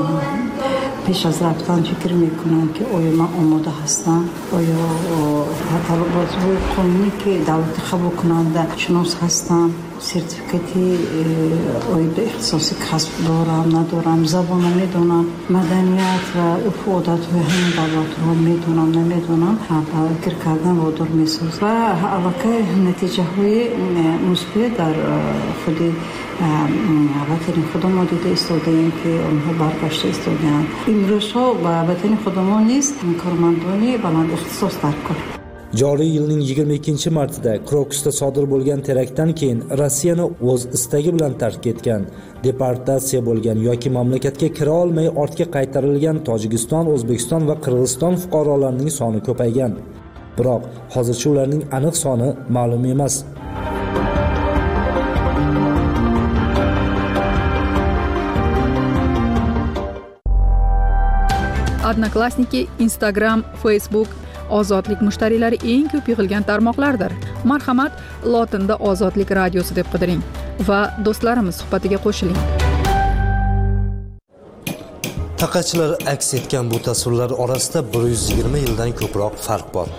پیش از رفتن فکر میکنند که آیا من آماده هستم، آیا طلبات قانونی که دولت قبول کننده شناس هستم، سرتیفیکاتی آیا به اختصاصی کسب دارم ندارم، زبان میدونم، مدنیت و عرف و عادت و همین دولت رو میدونم نمیدونم، فکر کردن وادار میسازد و البته نتیجه های مثبت در خود وطن خودمان دیده ایستاده‌ایم که آنها برگشته ایستاده‌اند. امروز ها و وطن خودمان نیست کارمندانی بلند اختصاص در کار. Joriy yilning 22-martida Krokusda sodir bo'lgan teraktdan keyin Rossiyani o'z istagi bilan tark etgan, deportatsiya bo'lgan yoki mamlakatga kira olmay ortga qaytarilgan Tojikiston, O'zbekiston va Qirg'iziston fuqarolarining soni ko'paygan. Biroq hozircha ularning aniq soni ma'lum emas. Odnoklassniki, Instagram, Facebook ozodlik mushtariylari eng ko'p yig'ilgan tarmoqlardir. Marhamat, lotinda Ozodlik radiosi deb qidiring va do'stlarimiz suhbatiga qo'shiling. Taqachilar aks etgan bu tasvirlar orasida 120 yildan ko'proq farq bor.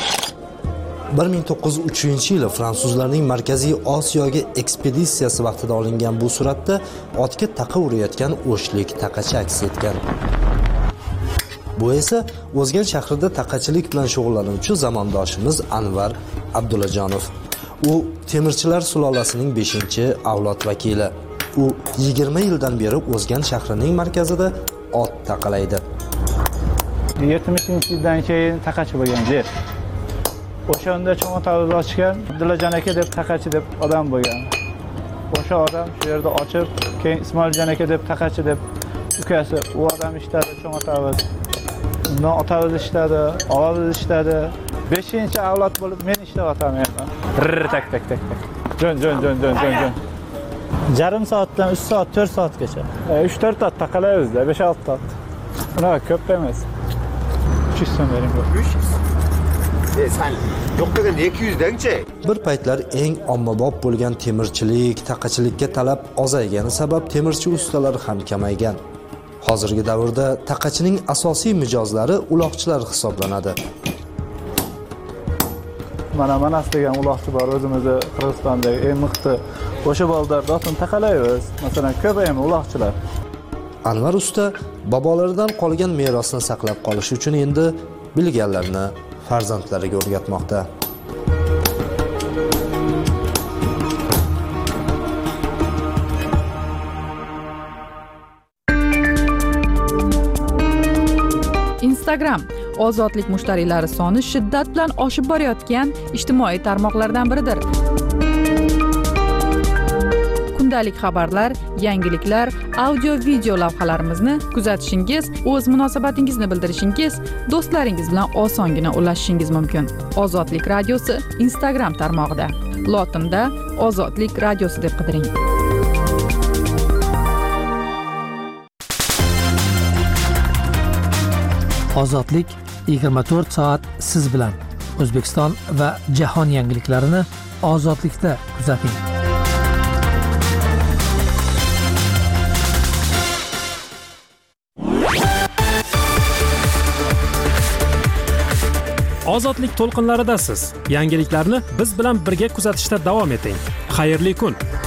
1903-yili fransuzlarning Markaziy Osiyoga ekspeditsiyasi vaqtida olingan bu suratda otga taqa urayotgan o'shlik taqachi aks etgan. Bu esa O'zgan shahrida taqachilik bilan shug'ullanuvchi zamondoshimiz Anvar Abdullajonov. U temirchilar sulolasining 5-avlod vakili. U 20 yildan beri O'zgan shahrining markazida ot taqalaydi. 70-yildan keyin taqachi bo'lgan yer. O'shanda cho'ng'atavuz ochgan Abdullajon aka deb taqachi deb odam bo'lgan. O'sha odam shu yerda ochib, keyin Ismoiljon aka deb taqachi deb ukasi u odam ishladi cho'ng'atavuz. Undan otavuz ishladi, og'aviz ishladi. 5-avlod bo'lib men ishlayapman. Tak. Jon. Yarim soatdan 3 soat, 4 soatgacha. 3-4 soat taqalaymiz-da, 5-6 soat. Unaqa ko'p emas. 300 so'm bering. 300. Sen yo'q degan 200-danchi? Bir paytlar eng ommabop bo'lgan temirchilik, taqachilikka talab ozaygani sabab temirchi ustalari ham kamaygan. Hozirgi davrda taqachining asosiy mijozlari uloqchilar hisoblanadi. Mana Manas degan uloqchi bor o'zimizda Qirg'izistondagi eng miqti. O'sha bozorda otni taqalaymiz. Masalan, ko'paymi uloqchilar. Anvar usta bobolaridan qolgan merosni saqlab qolish uchun endi bilganlarini farzandlariga o'rgatmoqda. Instagram ozodlik mushtariylari soni shiddat bilan oshib borayotgan ijtimoiy tarmoqlardan biridir. Kundalik xabarlar, yangiliklar, audio video lavhalarimizni kuzatishingiz, o'z munosabatingizni bildirishingiz, do'stlaringiz bilan osongina ulashishingiz mumkin. Ozodlik radiosi Instagram tarmog'ida. Lotinda Ozodlik radiosi deb qidiring. Ozodlik 24 soat siz bilan. O'zbekiston va jahon yangiliklarini ozodlikda kuzating. Ozodlik to'lqinlaridasiz. Yangiliklarni biz bilan birga kuzatishda davom eting. Xayrli kun.